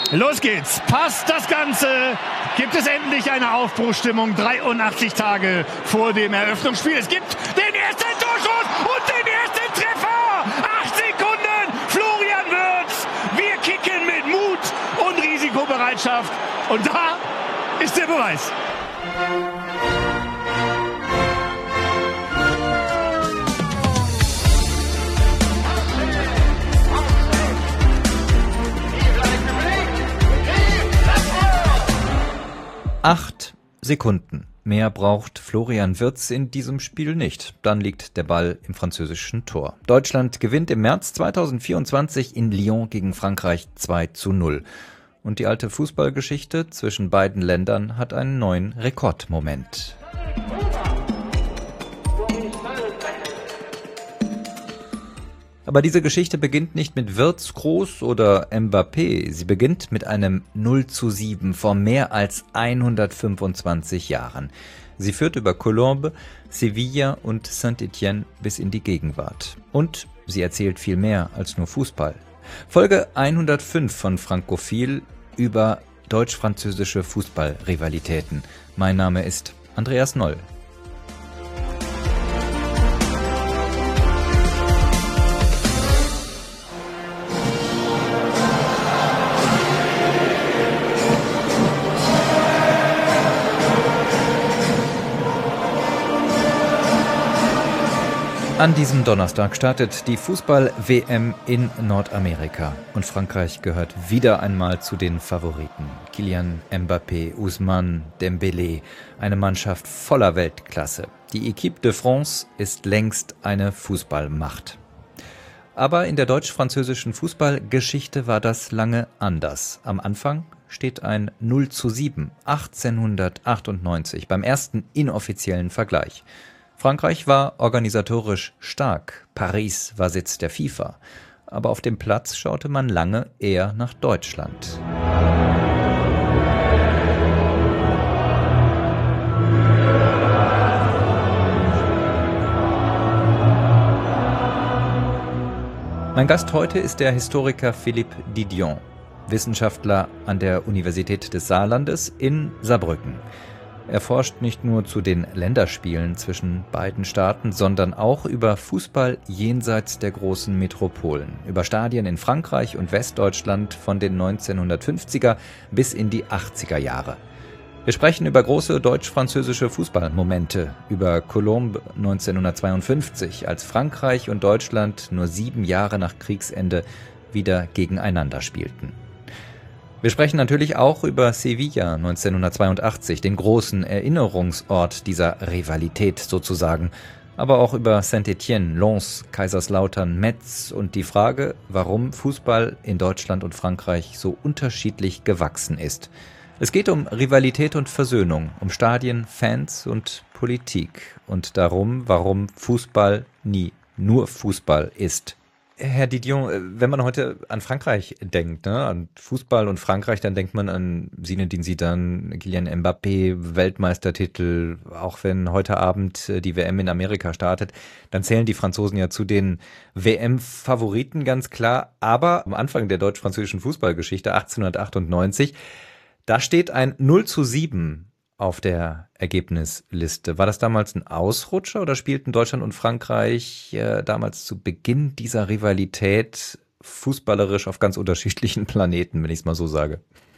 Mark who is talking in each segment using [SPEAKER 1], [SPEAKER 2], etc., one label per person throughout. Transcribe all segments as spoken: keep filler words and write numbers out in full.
[SPEAKER 1] Los geht's. Passt das Ganze. Gibt es endlich eine Aufbruchsstimmung dreiundachtzig Tage vor dem Eröffnungsspiel. Es gibt den ersten Torschuss und den ersten Treffer. Acht Sekunden. Florian Wirtz. Wir kicken mit Mut und Risikobereitschaft. Und da ist der Beweis.
[SPEAKER 2] Acht Sekunden. Mehr braucht Florian Wirtz in diesem Spiel nicht. Dann liegt der Ball im französischen Tor. Deutschland gewinnt im März zweitausendvierundzwanzig in Lyon gegen Frankreich zwei zu null. Und die alte Fußballgeschichte zwischen beiden Ländern hat einen neuen Rekordmoment. Aber diese Geschichte beginnt nicht mit Wirtz, Kroos oder Mbappé. Sie beginnt mit einem null zu sieben vor mehr als hundertfünfundzwanzig Jahren. Sie führt über Colombes, Sevilla und Saint-Étienne bis in die Gegenwart. Und sie erzählt viel mehr als nur Fußball. Folge hundertfünf von Frankophil über deutsch-französische Fußballrivalitäten. Mein Name ist Andreas Noll. An diesem Donnerstag startet die Fußball-W M in Nordamerika und Frankreich gehört wieder einmal zu den Favoriten. Kylian Mbappé, Ousmane Dembélé, eine Mannschaft voller Weltklasse. Die Équipe de France ist längst eine Fußballmacht. Aber in der deutsch-französischen Fußballgeschichte war das lange anders. Am Anfang steht ein null zu sieben, achtzehnhundertachtundneunzig, beim ersten inoffiziellen Vergleich. Frankreich war organisatorisch stark, Paris war Sitz der FIFA, aber auf dem Platz schaute man lange eher nach Deutschland. Mein Gast heute ist der Historiker Philippe Didion, Wissenschaftler an der Universität des Saarlandes in Saarbrücken. Er forscht nicht nur zu den Länderspielen zwischen beiden Staaten, sondern auch über Fußball jenseits der großen Metropolen, über Stadien in Frankreich und Westdeutschland von den neunzehnhundertfünfziger bis in die achtziger Jahre. Wir sprechen über große deutsch-französische Fußballmomente, über Colombes neunzehnhundertzweiundfünfzig, als Frankreich und Deutschland nur sieben Jahre nach Kriegsende wieder gegeneinander spielten. Wir sprechen natürlich auch über Sevilla neunzehnhundertzweiundachtzig, den großen Erinnerungsort dieser Rivalität sozusagen, aber auch über Saint-Étienne, Lens, Kaiserslautern, Metz und die Frage, warum Fußball in Deutschland und Frankreich so unterschiedlich gewachsen ist. Es geht um Rivalität und Versöhnung, um Stadien, Fans und Politik und darum, warum Fußball nie nur Fußball ist. Herr Didion, wenn man heute an Frankreich denkt, ne, an Fußball und Frankreich, dann denkt man an Zinedine Zidane, Kylian Mbappé, Weltmeistertitel. Auch wenn heute Abend die W M in Amerika startet, dann zählen die Franzosen ja zu den W M-Favoriten, ganz klar. Aber am Anfang der deutsch-französischen Fußballgeschichte, achtzehnhundertachtundneunzig, da steht ein null zu sieben auf der Ergebnisliste. War das damals ein Ausrutscher oder spielten Deutschland und Frankreich äh, damals zu Beginn dieser Rivalität fußballerisch auf ganz unterschiedlichen Planeten, wenn ich es mal so sage?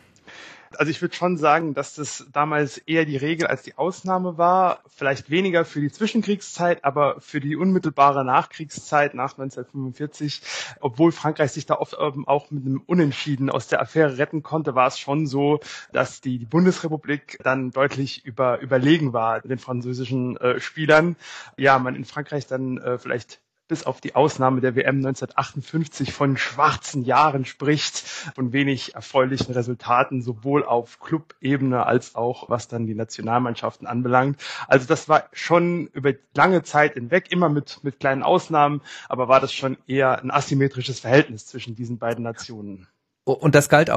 [SPEAKER 3] Also ich würde schon sagen, dass das damals eher die Regel als die Ausnahme war. Vielleicht weniger für die Zwischenkriegszeit, aber für die unmittelbare Nachkriegszeit nach neunzehnhundertfünfundvierzig, obwohl Frankreich sich da oft auch mit einem Unentschieden aus der Affäre retten konnte, war es schon so, dass die, die Bundesrepublik dann deutlich über, überlegen war den französischen äh, Spielern. Ja, man in Frankreich dann äh, vielleicht bis auf die Ausnahme der W M neunzehnhundertachtundfünfzig von schwarzen Jahren spricht, von wenig erfreulichen Resultaten, sowohl auf Clubebene als auch was dann die Nationalmannschaften anbelangt. Also das war schon über lange Zeit hinweg, immer mit, mit kleinen Ausnahmen, aber war das schon eher ein asymmetrisches Verhältnis zwischen diesen beiden Nationen.
[SPEAKER 2] Und das galt auch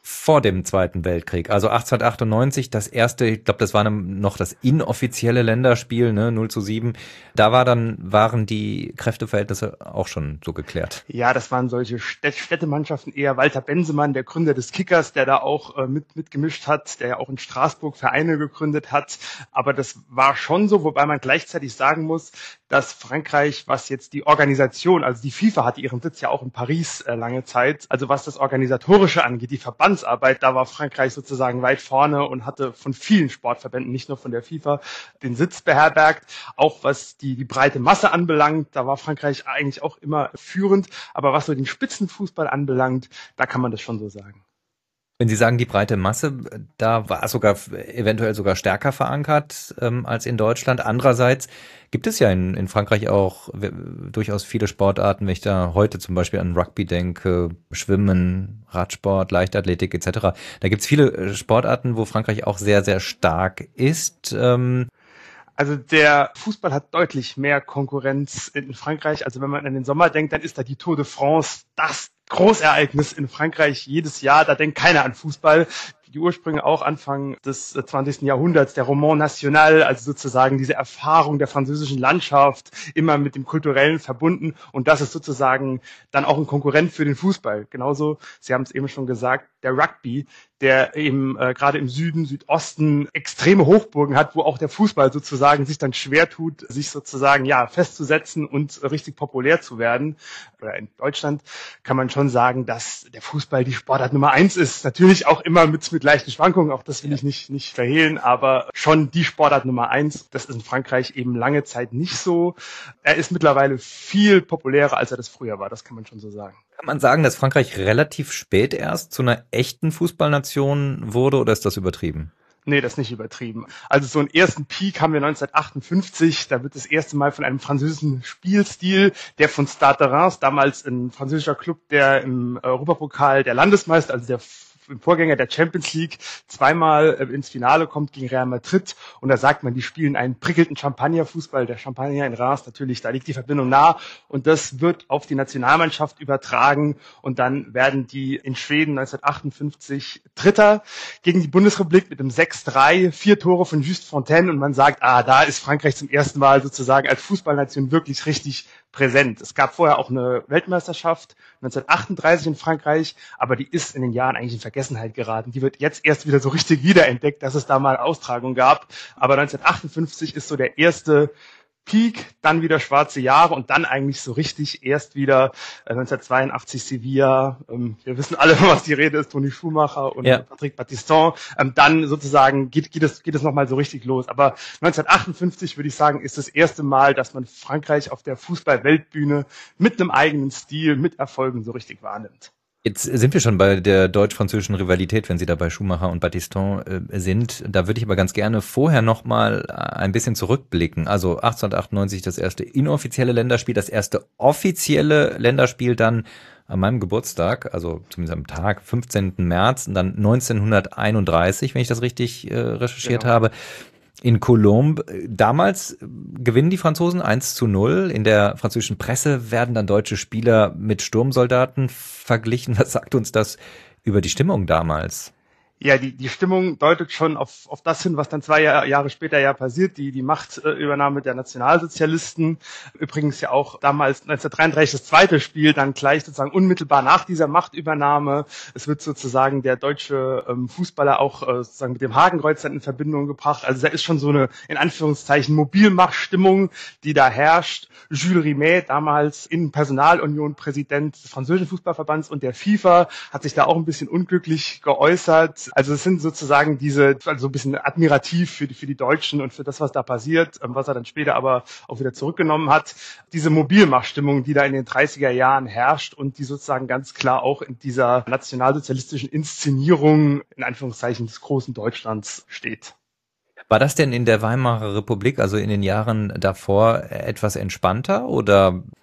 [SPEAKER 2] vor dem Zweiten Weltkrieg. Also achtzehnhundertachtundneunzig, das erste, ich glaube, das war noch das inoffizielle Länderspiel, ne, null zu sieben. Da war dann, waren die Kräfteverhältnisse auch schon so geklärt.
[SPEAKER 3] Ja, das waren solche Städtemannschaften, eher Walter Bensemann, der Gründer des Kickers, der da auch äh, mit mitgemischt hat, der ja auch in Straßburg Vereine gegründet hat. Aber das war schon so, wobei man gleichzeitig sagen muss, dass Frankreich, was jetzt die Organisation, also die FIFA hatte ihren Sitz ja auch in Paris äh, lange Zeit, also was das Organisatorische angeht, die Verbandsarbeit, da war Frankreich sozusagen weit vorne und hatte von vielen Sportverbänden, nicht nur von der FIFA, den Sitz beherbergt. Auch was die, die breite Masse anbelangt, da war Frankreich eigentlich auch immer führend. Aber was so den Spitzenfußball anbelangt, da kann man das schon so sagen.
[SPEAKER 2] Wenn Sie sagen, die breite Masse, da war es sogar eventuell sogar stärker verankert ähm, als in Deutschland. Andererseits gibt es ja in, in Frankreich auch w- durchaus viele Sportarten, wenn ich da heute zum Beispiel an Rugby denke, Schwimmen, Radsport, Leichtathletik et cetera. Da gibt es viele Sportarten, wo Frankreich auch sehr, sehr stark ist. Ähm,
[SPEAKER 3] Also der Fußball hat deutlich mehr Konkurrenz in Frankreich. Also wenn man an den Sommer denkt, dann ist da die Tour de France das Großereignis in Frankreich jedes Jahr. Da denkt keiner an Fußball. Die Ursprünge auch Anfang des zwanzigsten Jahrhunderts, der Roman National, also sozusagen diese Erfahrung der französischen Landschaft, immer mit dem Kulturellen verbunden. Und das ist sozusagen dann auch ein Konkurrent für den Fußball. Genauso, Sie haben es eben schon gesagt, der Rugby, der eben äh, gerade im Süden, Südosten extreme Hochburgen hat, wo auch der Fußball sozusagen sich dann schwer tut, sich sozusagen ja festzusetzen und äh, richtig populär zu werden. Oder in Deutschland kann man schon sagen, dass der Fußball die Sportart Nummer eins ist. Natürlich auch immer mit, mit leichten Schwankungen, auch das will ich nicht, nicht verhehlen, aber schon die Sportart Nummer eins. Das ist in Frankreich eben lange Zeit nicht so. Er ist mittlerweile viel populärer, als er das früher war, das kann man schon so sagen.
[SPEAKER 2] Kann man sagen, dass Frankreich relativ spät erst zu einer echten Fußballnation wurde, oder ist das übertrieben?
[SPEAKER 3] Nee, das ist nicht übertrieben. Also so einen ersten Peak haben wir neunzehnhundertachtundfünfzig. Da wird das erste Mal von einem französischen Spielstil, der von Stade Reims, damals ein französischer Club, der im Europapokal der Landesmeister, also der im Vorgänger der Champions League, zweimal ins Finale kommt gegen Real Madrid. Und da sagt man, die spielen einen prickelnden Champagnerfußball. Der Champagner in Reims, natürlich, da liegt die Verbindung nah. Und das wird auf die Nationalmannschaft übertragen. Und dann werden die in Schweden neunzehnhundertachtundfünfzig Dritter gegen die Bundesrepublik mit einem sechs drei, vier Tore von Just Fontaine. Und man sagt, ah, da ist Frankreich zum ersten Mal sozusagen als Fußballnation wirklich richtig präsent. Es gab vorher auch eine Weltmeisterschaft neunzehnhundertachtunddreißig in Frankreich, aber die ist in den Jahren eigentlich in Vergessenheit geraten. Die wird jetzt erst wieder so richtig wiederentdeckt, dass es da mal Austragungen gab. Aber neunzehnhundertachtundfünfzig ist so der erste Peak, dann wieder schwarze Jahre und dann eigentlich so richtig erst wieder äh, neunzehnhundertzweiundachtzig Sevilla. Ähm, wir wissen alle, was die Rede ist, Toni Schumacher und ja. Patrick Battiston. Ähm, dann sozusagen geht, geht es, geht es nochmal so richtig los. Aber neunzehnhundertachtundfünfzig würde ich sagen, ist das erste Mal, dass man Frankreich auf der Fußball-Weltbühne mit einem eigenen Stil, mit Erfolgen so richtig wahrnimmt.
[SPEAKER 2] Jetzt sind wir schon bei der deutsch-französischen Rivalität, wenn Sie da bei Schumacher und Battiston äh, sind. Da würde ich aber ganz gerne vorher noch mal ein bisschen zurückblicken. Also achtzehnhundertachtundneunzig das erste inoffizielle Länderspiel, das erste offizielle Länderspiel dann an meinem Geburtstag, also zumindest am Tag, fünfzehnten März, und dann neunzehnhunderteinunddreißig, wenn ich das richtig äh, recherchiert genau. habe. In Colombes. Damals gewinnen die Franzosen eins zu null. In der französischen Presse werden dann deutsche Spieler mit Sturmsoldaten verglichen. Was sagt uns das über die Stimmung damals?
[SPEAKER 3] Ja, die, die Stimmung deutet schon auf, auf das hin, was dann zwei Jahr, Jahre später ja passiert, die, die Machtübernahme der Nationalsozialisten. Übrigens ja auch damals neunzehnhundertdreiunddreißig das zweite Spiel, dann gleich sozusagen unmittelbar nach dieser Machtübernahme. Es wird sozusagen der deutsche ähm, Fußballer auch äh, sozusagen mit dem Hakenkreuz dann in Verbindung gebracht. Also da ist schon so eine, in Anführungszeichen, Mobilmachtstimmung, die da herrscht. Jules Rimet, damals in Personalunion Präsident des französischen Fußballverbands und der FIFA, hat sich da auch ein bisschen unglücklich geäußert. Also es sind sozusagen diese, also so ein bisschen admirativ für die, für die Deutschen und für das, was da passiert, was er dann später aber auch wieder zurückgenommen hat. Diese Mobilmachtstimmung, die da in den dreißiger Jahren herrscht und die sozusagen ganz klar auch in dieser nationalsozialistischen Inszenierung, in Anführungszeichen, des großen Deutschlands steht.
[SPEAKER 2] War das denn in der Weimarer Republik, also in den Jahren davor, etwas entspannter oder?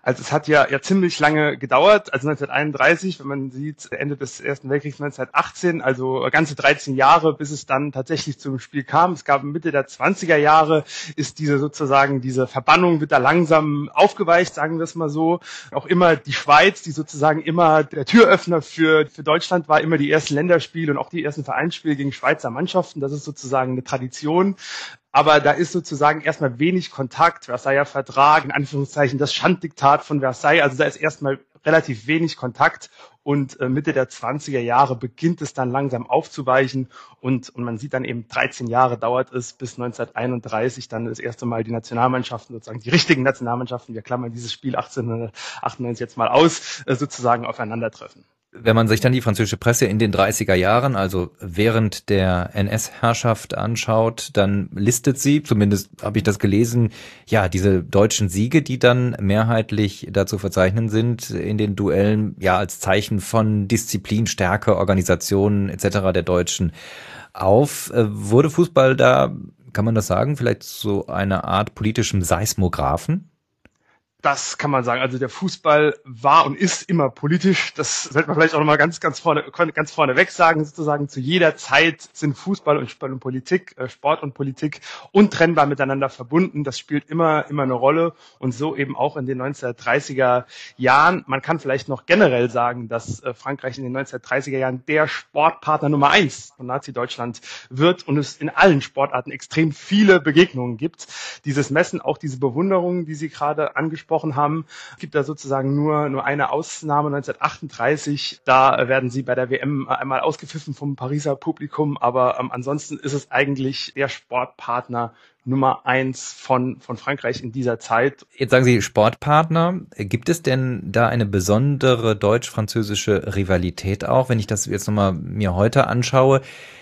[SPEAKER 3] Also es hat ja, ja ziemlich lange gedauert, also neunzehnhunderteinunddreißig, wenn man sieht, Ende des Ersten Weltkriegs neunzehnhundertachtzehn, also ganze dreizehn Jahre, bis es dann tatsächlich zum Spiel kam. Es gab Mitte der zwanziger Jahre, ist diese sozusagen, diese Verbannung wird da langsam aufgeweicht, sagen wir es mal so. Auch immer die Schweiz, die sozusagen immer der Türöffner für, für Deutschland war, immer die ersten Länderspiele und auch die ersten Vereinsspiele gegen Schweizer Mannschaften. Das ist sozusagen eine Tradition. Aber da ist sozusagen erstmal wenig Kontakt, Versailler Vertrag, in Anführungszeichen das Schanddiktat von Versailles, also da ist erstmal relativ wenig Kontakt und äh, Mitte der zwanziger Jahre beginnt es dann langsam aufzuweichen und, und man sieht dann eben dreizehn Jahre dauert es, bis neunzehnhunderteinunddreißig dann das erste Mal die Nationalmannschaften, sozusagen die richtigen Nationalmannschaften, wir klammern dieses Spiel achtzehnhundertachtundneunzig jetzt mal aus, äh, sozusagen aufeinandertreffen.
[SPEAKER 2] Wenn man sich dann die französische Presse in den dreißiger Jahren, also während der N S-Herrschaft anschaut, dann listet sie, zumindest habe ich das gelesen, ja, diese deutschen Siege, die dann mehrheitlich dazu verzeichnen sind in den Duellen, ja, als Zeichen von Disziplin, Stärke, Organisation et cetera der Deutschen auf. Wurde Fußball da, kann man das sagen, vielleicht so eine Art politischem Seismographen?
[SPEAKER 3] Das kann man sagen. Also der Fußball war und ist immer politisch. Das sollte man vielleicht auch nochmal ganz, ganz vorne, ganz vorne weg sagen. Sozusagen zu jeder Zeit sind Fußball und Sport und Politik, Sport und Politik untrennbar miteinander verbunden. Das spielt immer, immer eine Rolle. Und so eben auch in den neunzehnhundertdreißiger Jahren. Man kann vielleicht noch generell sagen, dass Frankreich in den neunzehnhundertdreißiger Jahren der Sportpartner Nummer eins von Nazi-Deutschland wird und es in allen Sportarten extrem viele Begegnungen gibt. Dieses Messen, auch diese Bewunderung, die Sie gerade angesprochen haben. Es gibt da sozusagen nur, nur eine Ausnahme, neunzehnhundertachtunddreißig. Da werden sie bei der W M einmal ausgepfiffen vom Pariser Publikum, aber ähm, ansonsten ist es eigentlich der Sportpartner Nummer eins von, von Frankreich in dieser Zeit.
[SPEAKER 2] Jetzt sagen Sie Sportpartner. Gibt es denn da eine besondere deutsch-französische Rivalität auch, wenn ich das jetzt nochmal mir heute anschaue?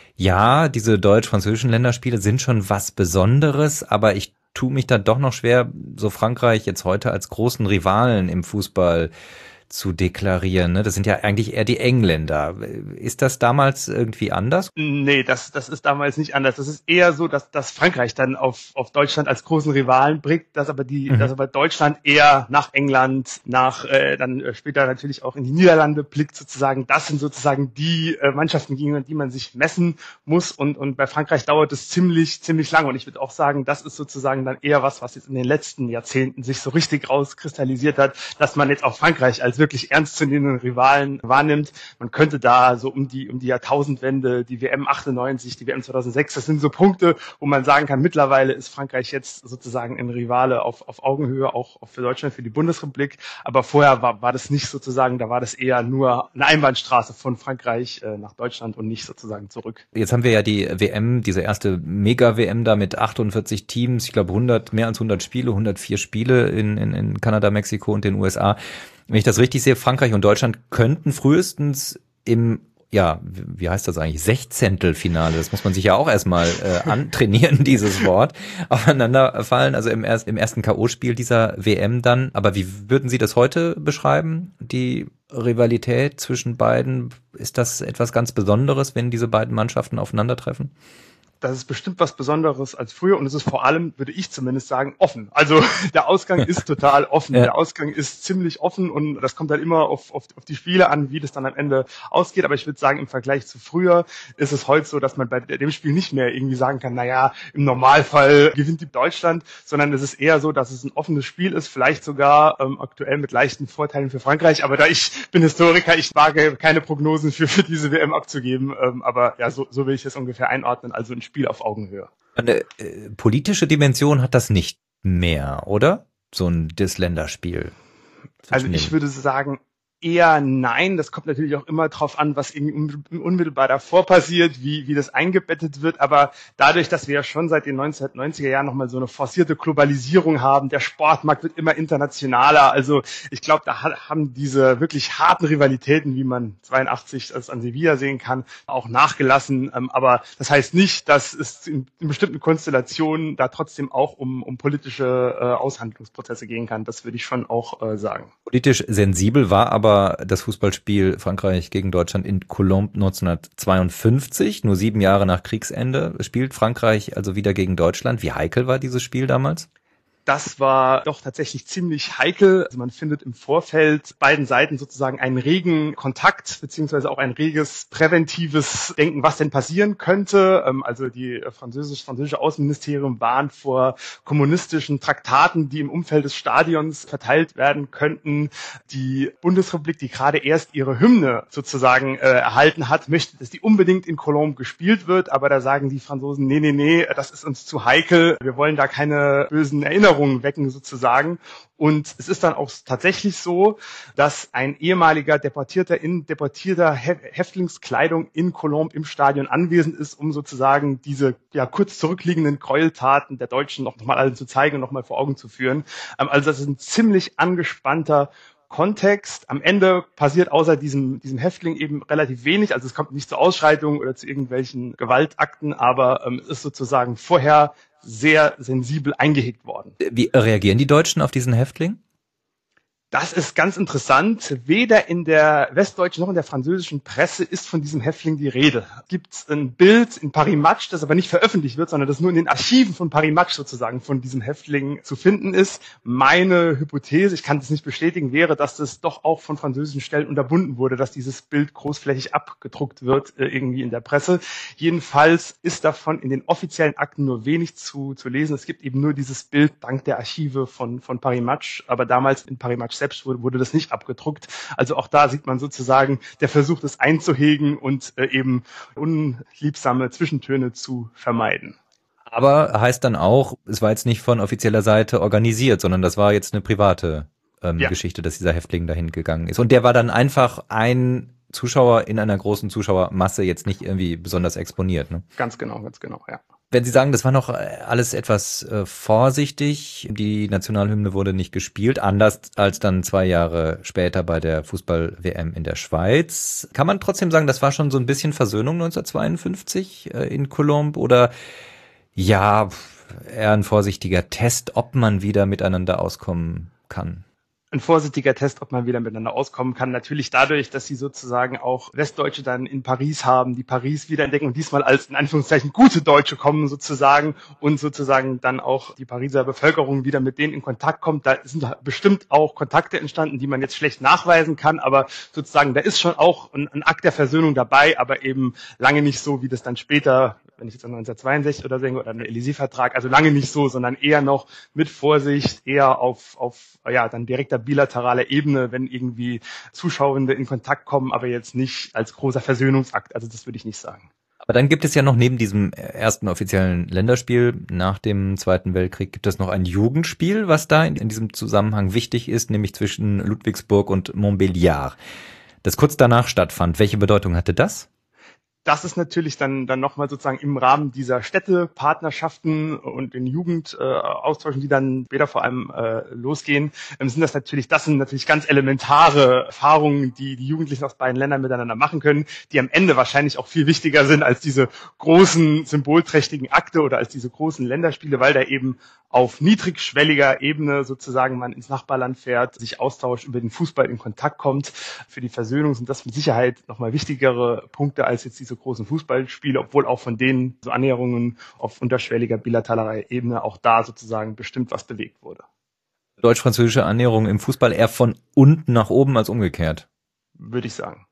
[SPEAKER 2] Ja, diese deutsch-französischen Länderspiele sind schon was Besonderes, aber ich tue mich da doch noch schwer, so Frankreich jetzt heute als großen Rivalen im Fußball zu deklarieren. Ne? Das sind ja eigentlich eher die Engländer. Ist das damals irgendwie anders?
[SPEAKER 3] Nee, das, das ist damals nicht anders. Das ist eher so, dass, dass Frankreich dann auf, auf Deutschland als großen Rivalen blickt, dass aber die, mhm. dass aber Deutschland eher nach England, nach äh, dann später natürlich auch in die Niederlande blickt sozusagen. Das sind sozusagen die äh, Mannschaften, gegen die man sich messen muss. Und, und bei Frankreich dauert es ziemlich, ziemlich lange. Und ich würde auch sagen, das ist sozusagen dann eher was, was jetzt in den letzten Jahrzehnten sich so richtig rauskristallisiert hat, dass man jetzt auch Frankreich als wirklich ernstzunehmenden Rivalen wahrnimmt. Man könnte da so um die um die Jahrtausendwende, die W M achtundneunzig, die W M zweitausendsechs, das sind so Punkte, wo man sagen kann, mittlerweile ist Frankreich jetzt sozusagen ein Rivale auf auf Augenhöhe, auch, auch für Deutschland, für die Bundesrepublik. Aber vorher war war das nicht sozusagen, da war das eher nur eine Einbahnstraße von Frankreich äh, nach Deutschland und nicht sozusagen zurück.
[SPEAKER 2] Jetzt haben wir ja die W M, diese erste Mega-W M da mit achtundvierzig Teams, ich glaube hundert, mehr als hundert Spiele, hundertvier Spiele in, in, in Kanada, Mexiko und den U S A. Wenn ich das richtig sehe, Frankreich und Deutschland könnten frühestens im, ja, wie heißt das eigentlich, Sechzehntelfinale, das muss man sich ja auch erstmal äh, antrainieren, dieses Wort, aufeinander fallen, also im, erst, im ersten K O-Spiel dieser W M dann. Aber wie würden Sie das heute beschreiben, die Rivalität zwischen beiden? Ist das etwas ganz Besonderes, wenn diese beiden Mannschaften aufeinandertreffen?
[SPEAKER 3] Das ist bestimmt was Besonderes als früher und es ist vor allem, würde ich zumindest sagen, offen. Also der Ausgang ist total offen. Ja. Der Ausgang ist ziemlich offen und das kommt dann immer auf, auf, auf die Spiele an, wie das dann am Ende ausgeht. Aber ich würde sagen, im Vergleich zu früher ist es heute so, dass man bei dem Spiel nicht mehr irgendwie sagen kann, naja, im Normalfall gewinnt die Deutschland, sondern es ist eher so, dass es ein offenes Spiel ist, vielleicht sogar ähm, aktuell mit leichten Vorteilen für Frankreich. Aber da ich bin Historiker, ich wage keine Prognosen für, für diese W M abzugeben. Ähm, aber ja, so, so will ich es ungefähr einordnen. Also ein Spiel auf Augenhöhe.
[SPEAKER 2] Eine äh, politische Dimension hat das nicht mehr, oder? So ein das Länderspiel.
[SPEAKER 3] Also ich würde sagen, eher nein. Das kommt natürlich auch immer drauf an, was irgendwie unmittelbar davor passiert, wie, wie das eingebettet wird. Aber dadurch, dass wir ja schon seit den neunzehnhundertneunziger Jahren nochmal so eine forcierte Globalisierung haben, der Sportmarkt wird immer internationaler. Also ich glaube, da haben diese wirklich harten Rivalitäten, wie man zweiundachtzig das an Sevilla sehen kann, auch nachgelassen. Aber das heißt nicht, dass es in, in bestimmten Konstellationen da trotzdem auch um, um politische äh, Aushandlungsprozesse gehen kann. Das würde ich schon auch äh, sagen.
[SPEAKER 2] Politisch sensibel war aber das Fußballspiel Frankreich gegen Deutschland in Colombes neunzehnhundertzweiundfünfzig, nur sieben Jahre nach Kriegsende, spielt Frankreich also wieder gegen Deutschland. Wie heikel war dieses Spiel damals?
[SPEAKER 3] Das war doch tatsächlich ziemlich heikel. Also man findet im Vorfeld beiden Seiten sozusagen einen regen Kontakt, beziehungsweise auch ein reges präventives Denken, was denn passieren könnte. Also die französisch, französische Außenministerium warnt vor kommunistischen Traktaten, die im Umfeld des Stadions verteilt werden könnten. Die Bundesrepublik, die gerade erst ihre Hymne sozusagen äh, erhalten hat, möchte, dass die unbedingt in Colombes gespielt wird. Aber da sagen die Franzosen, nee, nee, nee, das ist uns zu heikel. Wir wollen da keine bösen Erinnerungen wecken sozusagen. Und es ist dann auch tatsächlich so, dass ein ehemaliger Deportierter in deportierter Häftlingskleidung in Colombes im Stadion anwesend ist, um sozusagen diese ja kurz zurückliegenden Gräueltaten der Deutschen noch mal allen zu zeigen und noch mal vor Augen zu führen. Also das ist ein ziemlich angespannter Kontext. Am Ende passiert außer diesem, diesem Häftling eben relativ wenig. Also es kommt nicht zu Ausschreitungen oder zu irgendwelchen Gewaltakten, aber ähm, es ist sozusagen vorher sehr sensibel eingehegt worden.
[SPEAKER 2] Wie reagieren die Deutschen auf diesen Häftling?
[SPEAKER 3] Das ist ganz interessant. Weder in der westdeutschen noch in der französischen Presse ist von diesem Häftling die Rede. Es gibt ein Bild in Paris Match, das aber nicht veröffentlicht wird, sondern das nur in den Archiven von Paris Match sozusagen von diesem Häftling zu finden ist. Meine Hypothese, ich kann das nicht bestätigen, wäre, dass das doch auch von französischen Stellen unterbunden wurde, dass dieses Bild großflächig abgedruckt wird, äh, irgendwie in der Presse. Jedenfalls ist davon in den offiziellen Akten nur wenig zu, zu lesen. Es gibt eben nur dieses Bild dank der Archive von, von Paris Match, aber damals in Paris Match selbst wurde, wurde das nicht abgedruckt. Also auch da sieht man sozusagen der Versuch, das einzuhegen und äh, eben unliebsame Zwischentöne zu vermeiden.
[SPEAKER 2] Aber heißt dann auch, es war jetzt nicht von offizieller Seite organisiert, sondern das war jetzt eine private ähm, ja. Geschichte, dass dieser Häftling dahin gegangen ist. Und der war dann einfach ein Zuschauer in einer großen Zuschauermasse, jetzt nicht irgendwie besonders exponiert. Ne?
[SPEAKER 3] Ganz genau, ganz genau, ja.
[SPEAKER 2] Wenn Sie sagen, das war noch alles etwas äh, vorsichtig, die Nationalhymne wurde nicht gespielt, anders als dann zwei Jahre später bei der Fußball-W M in der Schweiz. Kann man trotzdem sagen, das war schon so ein bisschen Versöhnung neunzehnhundertzweiundfünfzig äh, in Colombes oder ja, eher ein vorsichtiger Test, ob man wieder miteinander auskommen kann?
[SPEAKER 3] Ein vorsichtiger Test, ob man wieder miteinander auskommen kann. Natürlich dadurch, dass sie sozusagen auch Westdeutsche dann in Paris haben, die Paris wiederentdecken und diesmal als in Anführungszeichen gute Deutsche kommen sozusagen und sozusagen dann auch die Pariser Bevölkerung wieder mit denen in Kontakt kommt. Da sind bestimmt auch Kontakte entstanden, die man jetzt schlecht nachweisen kann, aber sozusagen da ist schon auch ein, ein Akt der Versöhnung dabei, aber eben lange nicht so, wie das dann später, wenn ich jetzt an neunzehnhundertzweiundsechzig oder denke, oder einen Élysée-Vertrag, also lange nicht so, sondern eher noch mit Vorsicht, eher auf, auf ja, dann direkter bilateraler Ebene, wenn irgendwie Zuschauende in Kontakt kommen, aber jetzt nicht als großer Versöhnungsakt. Also das würde ich nicht sagen.
[SPEAKER 2] Aber dann gibt es ja noch neben diesem ersten offiziellen Länderspiel nach dem Zweiten Weltkrieg, gibt es noch ein Jugendspiel, was da in, in diesem Zusammenhang wichtig ist, nämlich zwischen Ludwigsburg und Montbéliard, das kurz danach stattfand. Welche Bedeutung hatte das?
[SPEAKER 3] Das ist natürlich dann dann nochmal sozusagen im Rahmen dieser Städtepartnerschaften und den Jugendaustauschen, äh, die dann später vor allem äh, losgehen, ähm, sind das natürlich, das sind natürlich ganz elementare Erfahrungen, die die Jugendlichen aus beiden Ländern miteinander machen können, die am Ende wahrscheinlich auch viel wichtiger sind als diese großen symbolträchtigen Akte oder als diese großen Länderspiele, weil da eben auf niedrigschwelliger Ebene sozusagen man ins Nachbarland fährt, sich austauscht, über den Fußball in Kontakt kommt. Für die Versöhnung sind das mit Sicherheit nochmal wichtigere Punkte als jetzt diese großen Fußballspiele, obwohl auch von denen so Annäherungen auf unterschwelliger bilateraler Ebene auch da sozusagen bestimmt was bewegt wurde.
[SPEAKER 2] Deutsch-französische Annäherung im Fußball eher von unten nach oben als umgekehrt?
[SPEAKER 3] Würde ich sagen.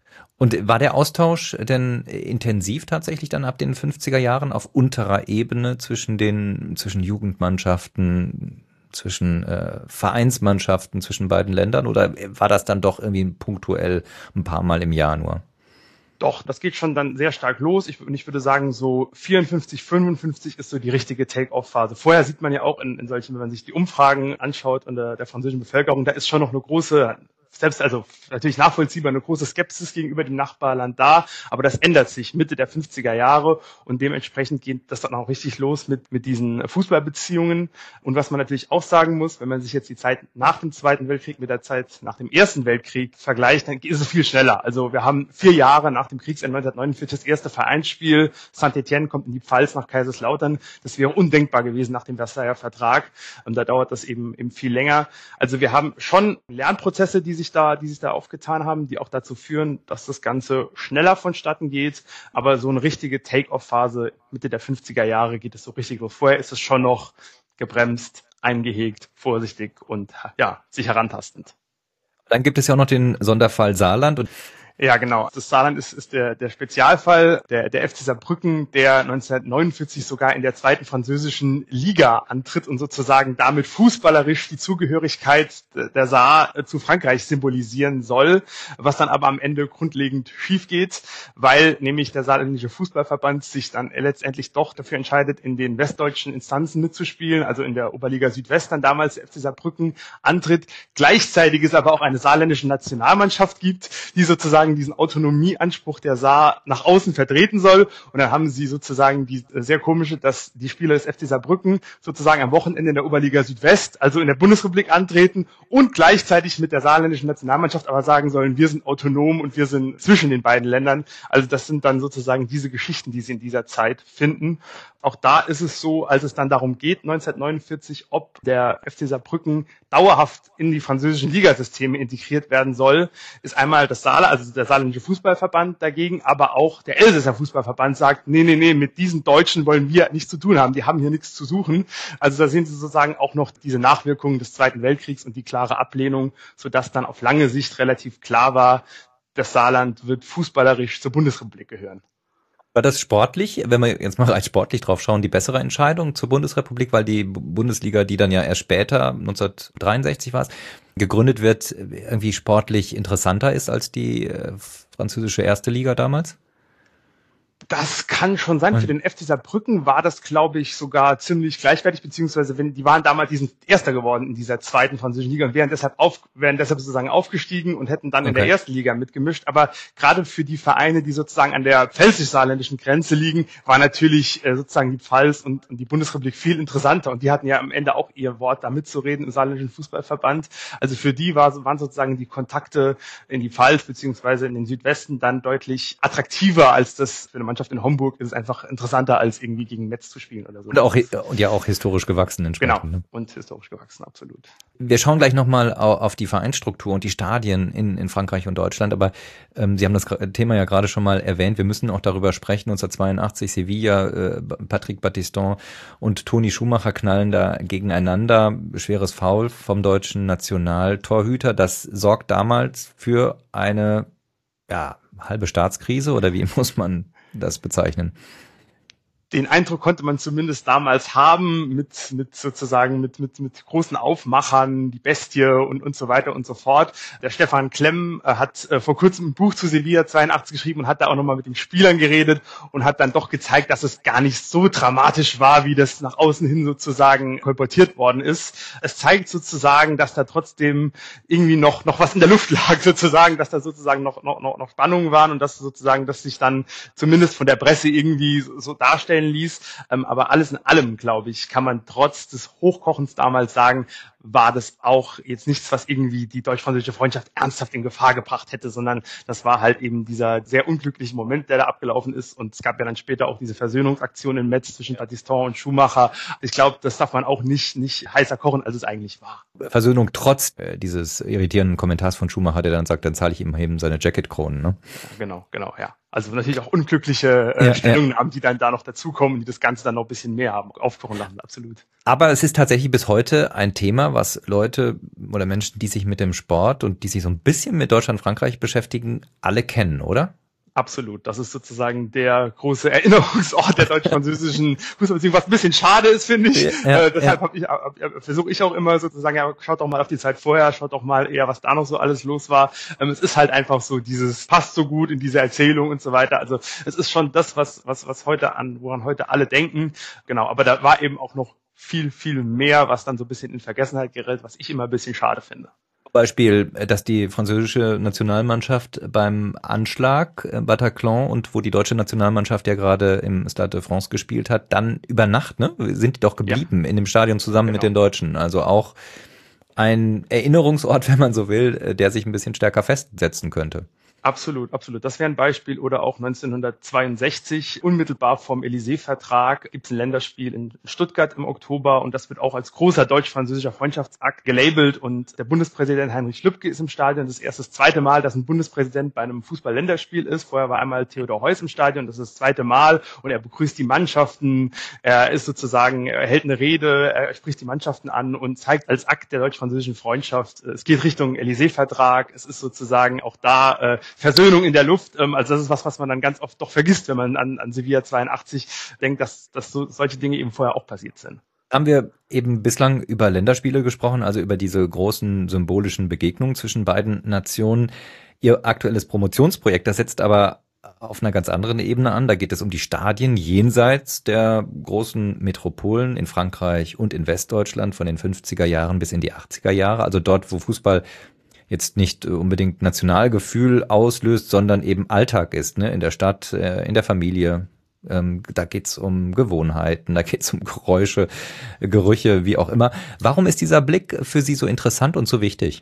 [SPEAKER 2] Und war der Austausch denn intensiv tatsächlich dann ab den fünfziger Jahren auf unterer Ebene zwischen den zwischen Jugendmannschaften, zwischen äh, Vereinsmannschaften, zwischen beiden Ländern? Oder war das dann doch irgendwie punktuell ein paar Mal im Jahr nur?
[SPEAKER 3] Doch, das geht schon dann sehr stark los. Ich, ich würde sagen, so vierundfünfzig, fünfundfünfzig ist so die richtige Take-off-Phase. Vorher sieht man ja auch in, in solchen, wenn man sich die Umfragen anschaut unter der französischen Bevölkerung, da ist schon noch eine große, selbst also natürlich nachvollziehbar, eine große Skepsis gegenüber dem Nachbarland da, aber das ändert sich Mitte der fünfziger Jahre und dementsprechend geht das dann auch richtig los mit mit diesen Fußballbeziehungen. Und was man natürlich auch sagen muss, wenn man sich jetzt die Zeit nach dem Zweiten Weltkrieg mit der Zeit nach dem Ersten Weltkrieg vergleicht, dann ist es viel schneller. Also wir haben vier Jahre nach dem Kriegsende neunzehnhundertneunundvierzig das erste Vereinsspiel, Saint-Étienne kommt in die Pfalz nach Kaiserslautern, das wäre undenkbar gewesen nach dem Versailler Vertrag und da dauert das eben eben viel länger. Also wir haben schon Lernprozesse, die sich da, die sich da aufgetan haben, die auch dazu führen, dass das Ganze schneller vonstatten geht. Aber so eine richtige Take-off-Phase Mitte der fünfziger Jahre geht es so richtig los. Vorher ist es schon noch gebremst eingehegt, vorsichtig und ja, sich herantastend.
[SPEAKER 2] Dann gibt es ja auch noch den Sonderfall Saarland. Und
[SPEAKER 3] ja, genau. Das Saarland ist, ist der, der Spezialfall, der, der F C Saarbrücken, der neunzehnhundertneunundvierzig sogar in der zweiten französischen Liga antritt und sozusagen damit fußballerisch die Zugehörigkeit der Saar zu Frankreich symbolisieren soll, was dann aber am Ende grundlegend schief geht, weil nämlich der saarländische Fußballverband sich dann letztendlich doch dafür entscheidet, in den westdeutschen Instanzen mitzuspielen, also in der Oberliga Südwest dann damals der F C Saarbrücken antritt. Gleichzeitig es aber auch eine saarländische Nationalmannschaft gibt, die sozusagen diesen Autonomieanspruch der Saar nach außen vertreten soll. Und dann haben sie sozusagen die sehr komische, dass die Spieler des F C Saarbrücken sozusagen am Wochenende in der Oberliga Südwest, also in der Bundesrepublik antreten und gleichzeitig mit der saarländischen Nationalmannschaft aber sagen sollen, wir sind autonom und wir sind zwischen den beiden Ländern. Also das sind dann sozusagen diese Geschichten, die sie in dieser Zeit finden. Auch da ist es so, als es dann darum geht, neunzehnhundertneunundvierzig, ob der F C Saarbrücken dauerhaft in die französischen Ligasysteme integriert werden soll, ist einmal das Saarland, also der saarländische Fußballverband dagegen, aber auch der Elsässer Fußballverband sagt, nee, nee, nee, mit diesen Deutschen wollen wir nichts zu tun haben, die haben hier nichts zu suchen. Also da sehen Sie sozusagen auch noch diese Nachwirkungen des Zweiten Weltkriegs und die klare Ablehnung, sodass dann auf lange Sicht relativ klar war, das Saarland wird fußballerisch zur Bundesrepublik gehören.
[SPEAKER 2] War das sportlich, wenn wir jetzt mal als sportlich drauf schauen, die bessere Entscheidung zur Bundesrepublik, weil die Bundesliga, die dann ja erst später, neunzehnhundertdreiundsechzig war es, gegründet wird, irgendwie sportlich interessanter ist als die äh, französische erste Liga damals?
[SPEAKER 3] Das kann schon sein. Für den F C Saarbrücken war das, glaube ich, sogar ziemlich gleichwertig, beziehungsweise wenn die waren damals, die sind Erster geworden in dieser zweiten französischen Liga und wären deshalb auf, wären deshalb sozusagen aufgestiegen und hätten dann okay. in der ersten Liga mitgemischt. Aber gerade für die Vereine, die sozusagen an der pfälzisch-saarländischen Grenze liegen, war natürlich äh, sozusagen die Pfalz und, und die Bundesrepublik viel interessanter. Und die hatten ja am Ende auch ihr Wort da mitzureden im saarländischen Fußballverband. Also für die war, waren sozusagen die Kontakte in die Pfalz beziehungsweise in den Südwesten dann deutlich attraktiver als das für eine Mannschaft in Homburg ist es einfach interessanter, als irgendwie gegen Metz zu spielen oder so.
[SPEAKER 2] Und auch und ja auch historisch gewachsen entsprechend.
[SPEAKER 3] Genau, ne? Und historisch gewachsen, absolut.
[SPEAKER 2] Wir schauen gleich nochmal auf die Vereinsstruktur und die Stadien in, in Frankreich und Deutschland, aber ähm, Sie haben das Thema ja gerade schon mal erwähnt, wir müssen auch darüber sprechen, neunzehnhundertzweiundachtzig Sevilla, äh, Patrick Battiston und Toni Schumacher knallen da gegeneinander, schweres Foul vom deutschen Nationaltorhüter, das sorgt damals für eine ja, halbe Staatskrise oder wie muss man das bezeichnen?
[SPEAKER 3] Den Eindruck konnte man zumindest damals haben mit, mit sozusagen mit, mit, mit großen Aufmachern, die Bestie und, und so weiter und so fort. Der Stefan Klemm äh, hat äh, vor kurzem ein Buch zu Sevilla zweiundachtzig geschrieben und hat da auch nochmal mit den Spielern geredet und hat dann doch gezeigt, dass es gar nicht so dramatisch war, wie das nach außen hin sozusagen kolportiert worden ist. Es zeigt sozusagen, dass da trotzdem irgendwie noch, noch was in der Luft lag sozusagen, dass da sozusagen noch, noch, noch, noch Spannungen waren und dass sozusagen, dass sich dann zumindest von der Presse irgendwie so, so darstellt, ließ. Ähm, aber alles in allem, glaube ich, kann man trotz des Hochkochens damals sagen, war das auch jetzt nichts, was irgendwie die deutsch-französische Freundschaft ernsthaft in Gefahr gebracht hätte, sondern das war halt eben dieser sehr unglückliche Moment, der da abgelaufen ist. Und es gab ja dann später auch diese Versöhnungsaktion in Metz zwischen Battiston und Schumacher. Ich glaube, das darf man auch nicht, nicht heißer kochen, als es eigentlich war.
[SPEAKER 2] Versöhnung trotz äh, dieses irritierenden Kommentars von Schumacher, der dann sagt, dann zahle ich ihm eben seine Jacketkronen, ne?
[SPEAKER 3] Ja, genau, genau, ja. Also natürlich auch unglückliche äh, ja, Stellungnahmen, ja. die dann da noch dazukommen, die das Ganze dann noch ein bisschen mehr haben, aufkochen lassen, absolut.
[SPEAKER 2] Aber es ist tatsächlich bis heute ein Thema, was Leute oder Menschen, die sich mit dem Sport und die sich so ein bisschen mit Deutschland, Frankreich beschäftigen, alle kennen, oder?
[SPEAKER 3] Absolut. Das ist sozusagen der große Erinnerungsort der deutsch-französischen Fußballbeziehung, was ein bisschen schade ist, finde ich. Ja, äh, deshalb ja. hab ich, äh, versuche ich auch immer sozusagen, ja, schaut doch mal auf die Zeit vorher, schaut doch mal eher, was da noch so alles los war. Ähm, es ist halt einfach so, dieses passt so gut in diese Erzählung und so weiter. Also es ist schon das, was, was, was heute an, woran heute alle denken. Genau. Aber da war eben auch noch viel, viel mehr, was dann so ein bisschen in Vergessenheit gerät, was ich immer ein bisschen schade finde.
[SPEAKER 2] Beispiel, dass die französische Nationalmannschaft beim Anschlag Bataclan und wo die deutsche Nationalmannschaft ja gerade im Stade de France gespielt hat, dann über Nacht, ne, sind die doch geblieben ja. in dem Stadion zusammen genau. mit den Deutschen. Also auch ein Erinnerungsort, wenn man so will, der sich ein bisschen stärker festsetzen könnte.
[SPEAKER 3] Absolut, absolut. Das wäre ein Beispiel. Oder auch neunzehnhundertzweiundsechzig, unmittelbar vom Élysée-Vertrag, gibt es ein Länderspiel in Stuttgart im Oktober und das wird auch als großer deutsch-französischer Freundschaftsakt gelabelt und der Bundespräsident Heinrich Lübke ist im Stadion. Das ist erst das zweite Mal, dass ein Bundespräsident bei einem Fußball-Länderspiel ist. Vorher war einmal Theodor Heuss im Stadion, das ist das zweite Mal und er begrüßt die Mannschaften, er ist sozusagen, er hält eine Rede, er spricht die Mannschaften an und zeigt als Akt der deutsch-französischen Freundschaft, es geht Richtung Élysée-Vertrag, es ist sozusagen auch da äh, Versöhnung in der Luft. Ähm, also das ist was, was man dann ganz oft doch vergisst, wenn man an, an Sevilla zweiundachtzig denkt, dass, dass so, solche Dinge eben vorher auch passiert sind.
[SPEAKER 2] Haben wir eben bislang über Länderspiele gesprochen, also über diese großen symbolischen Begegnungen zwischen beiden Nationen. Ihr aktuelles Promotionsprojekt, das setzt aber auf einer ganz anderen Ebene an. Da geht es um die Stadien jenseits der großen Metropolen in Frankreich und in Westdeutschland von den fünfziger Jahren bis in die achtziger Jahre. Also dort, wo Fußball jetzt nicht unbedingt Nationalgefühl auslöst, sondern eben Alltag ist, ne? In der Stadt, in der Familie. Ähm, da geht's um Gewohnheiten, da geht's um Geräusche, Gerüche, wie auch immer. Warum ist dieser Blick für Sie so interessant und so wichtig?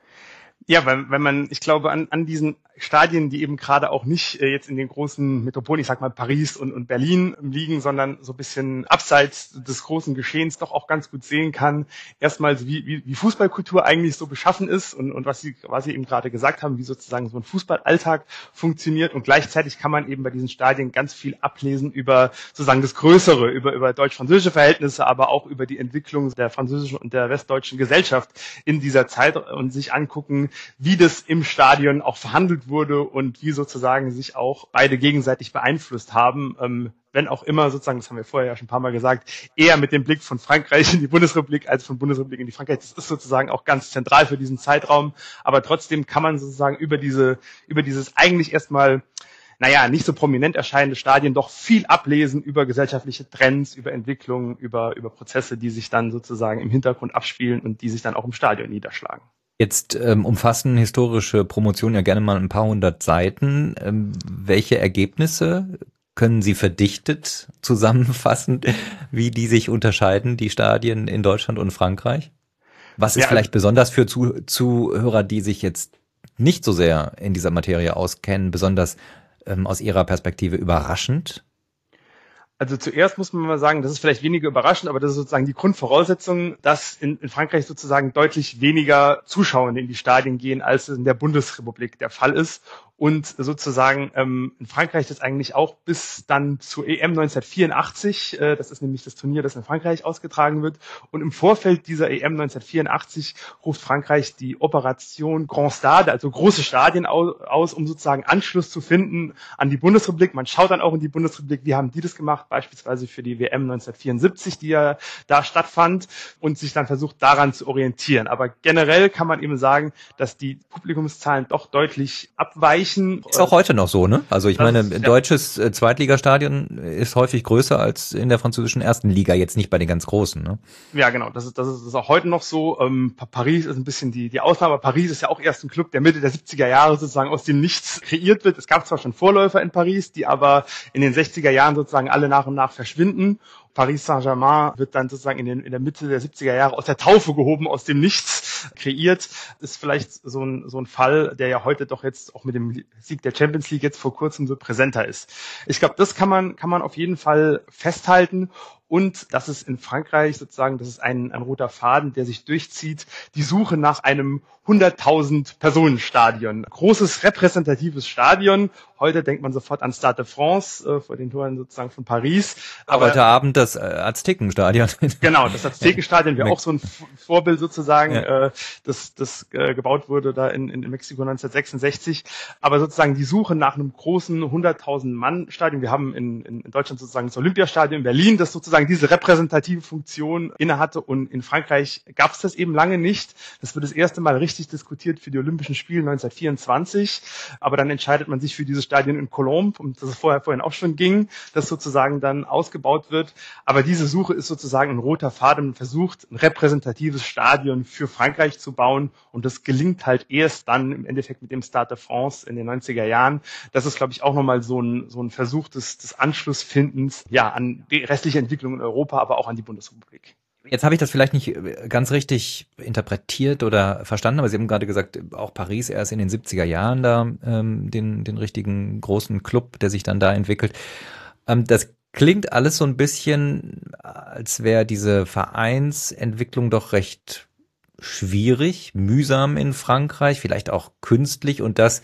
[SPEAKER 3] Ja, weil wenn man, ich glaube, an, an diesen Stadien, die eben gerade auch nicht äh, jetzt in den großen Metropolen, ich sag mal Paris und, und Berlin liegen, sondern so ein bisschen abseits des großen Geschehens doch auch ganz gut sehen kann, erstmals wie, wie, wie Fußballkultur eigentlich so beschaffen ist und, und was Sie, was Sie eben gerade gesagt haben, wie sozusagen so ein Fußballalltag funktioniert und gleichzeitig kann man eben bei diesen Stadien ganz viel ablesen über sozusagen das Größere, über, über deutsch-französische Verhältnisse, aber auch über die Entwicklung der französischen und der westdeutschen Gesellschaft in dieser Zeit und sich angucken, wie das im Stadion auch verhandelt wurde und wie sozusagen sich auch beide gegenseitig beeinflusst haben, ähm, wenn auch immer sozusagen, das haben wir vorher ja schon ein paar Mal gesagt, eher mit dem Blick von Frankreich in die Bundesrepublik als von Bundesrepublik in die Frankreich. Das ist sozusagen auch ganz zentral für diesen Zeitraum, aber trotzdem kann man sozusagen über diese, über dieses eigentlich erstmal naja, nicht so prominent erscheinende Stadien doch viel ablesen über gesellschaftliche Trends, über Entwicklungen, über, über Prozesse, die sich dann sozusagen im Hintergrund abspielen und die sich dann auch im Stadion niederschlagen.
[SPEAKER 2] Jetzt ähm, umfassen historische Promotionen ja gerne mal ein paar hundert Seiten. Ähm, welche Ergebnisse können Sie verdichtet zusammenfassen, wie die sich unterscheiden, die Stadien in Deutschland und Frankreich? Was ist ja, vielleicht besonders für Zuh- Zuhörer, die sich jetzt nicht so sehr in dieser Materie auskennen, besonders ähm, aus Ihrer Perspektive überraschend?
[SPEAKER 3] Also zuerst muss man mal sagen, das ist vielleicht weniger überraschend, aber das ist sozusagen die Grundvoraussetzung, dass in, in Frankreich sozusagen deutlich weniger Zuschauer in die Stadien gehen, als es in der Bundesrepublik der Fall ist. Und sozusagen ähm, in Frankreich das eigentlich auch bis dann zur E M neunzehnhundertvierundachtzig, äh, das ist nämlich das Turnier, das in Frankreich ausgetragen wird. Und im Vorfeld dieser E M neunzehnhundertvierundachtzig ruft Frankreich die Operation Grand Stade, also große Stadien aus, aus, um sozusagen Anschluss zu finden an die Bundesrepublik. Man schaut dann auch in die Bundesrepublik, wie haben die das gemacht, beispielsweise für die W M neunzehnhundertvierundsiebzig, die ja da stattfand und sich dann versucht, daran zu orientieren. Aber generell kann man eben sagen, dass die Publikumszahlen doch deutlich abweichen.
[SPEAKER 2] Ist auch heute noch so, ne? Also ich das meine, ein ja. deutsches Zweitligastadion ist häufig größer als in der französischen ersten Liga, jetzt nicht bei den ganz Großen, ne?
[SPEAKER 3] Ja, genau, das ist, das ist, das ist auch heute noch so. Ähm, Paris ist ein bisschen die, die Ausnahme. Paris ist ja auch erst ein Club, der Mitte der siebziger Jahre sozusagen aus dem Nichts kreiert wird. Es gab zwar schon Vorläufer in Paris, die aber in den sechziger Jahren sozusagen alle nach und nach verschwinden. Paris Saint-Germain wird dann sozusagen in, den, in der Mitte der siebziger Jahre aus der Taufe gehoben, aus dem Nichts kreiert. Ist vielleicht so ein, so ein Fall, der ja heute doch jetzt auch mit dem Sieg der Champions League jetzt vor kurzem so präsenter ist. Ich glaube, das kann man, kann man auf jeden Fall festhalten. Und das ist in Frankreich sozusagen, das ist ein, ein roter Faden, der sich durchzieht, die Suche nach einem hunderttausend Personen Stadion. Großes repräsentatives Stadion. Heute denkt man sofort an Stade de France, äh, vor den Toren sozusagen von Paris.
[SPEAKER 2] Aber heute Abend das äh, Aztekenstadion.
[SPEAKER 3] Genau, das Aztekenstadion wäre auch so ein F- Vorbild sozusagen, ja. äh, das, das äh, gebaut wurde da in, in Mexiko neunzehnhundertsechsundsechzig. Aber sozusagen die Suche nach einem großen hunderttausend Mann Stadion. Wir haben in, in Deutschland sozusagen das Olympiastadion in Berlin, das sozusagen diese repräsentative Funktion innehatte. Und in Frankreich gab es das eben lange nicht. Das wird das erste Mal richtig diskutiert für die Olympischen Spiele neunzehnhundertvierundzwanzig. Aber dann entscheidet man sich für dieses Stadion in Colombes, um das es vorher vorhin auch schon ging, das sozusagen dann ausgebaut wird. Aber diese Suche ist sozusagen ein roter Faden. Man versucht, ein repräsentatives Stadion für Frankreich zu bauen. Und das gelingt halt erst dann im Endeffekt mit dem Stade de France in den neunziger Jahren. Das ist, glaube ich, auch nochmal so ein, so ein Versuch des, des Anschlussfindens, ja, an die restliche Entwicklung in Europa, aber auch an die Bundesrepublik.
[SPEAKER 2] Jetzt habe ich das vielleicht nicht ganz richtig interpretiert oder verstanden, aber Sie haben gerade gesagt, auch Paris erst in den siebziger Jahren da ähm, den, den richtigen großen Club, der sich dann da entwickelt. Ähm, das klingt alles so ein bisschen, als wäre diese Vereinsentwicklung doch recht schwierig, mühsam in Frankreich, vielleicht auch künstlich, und das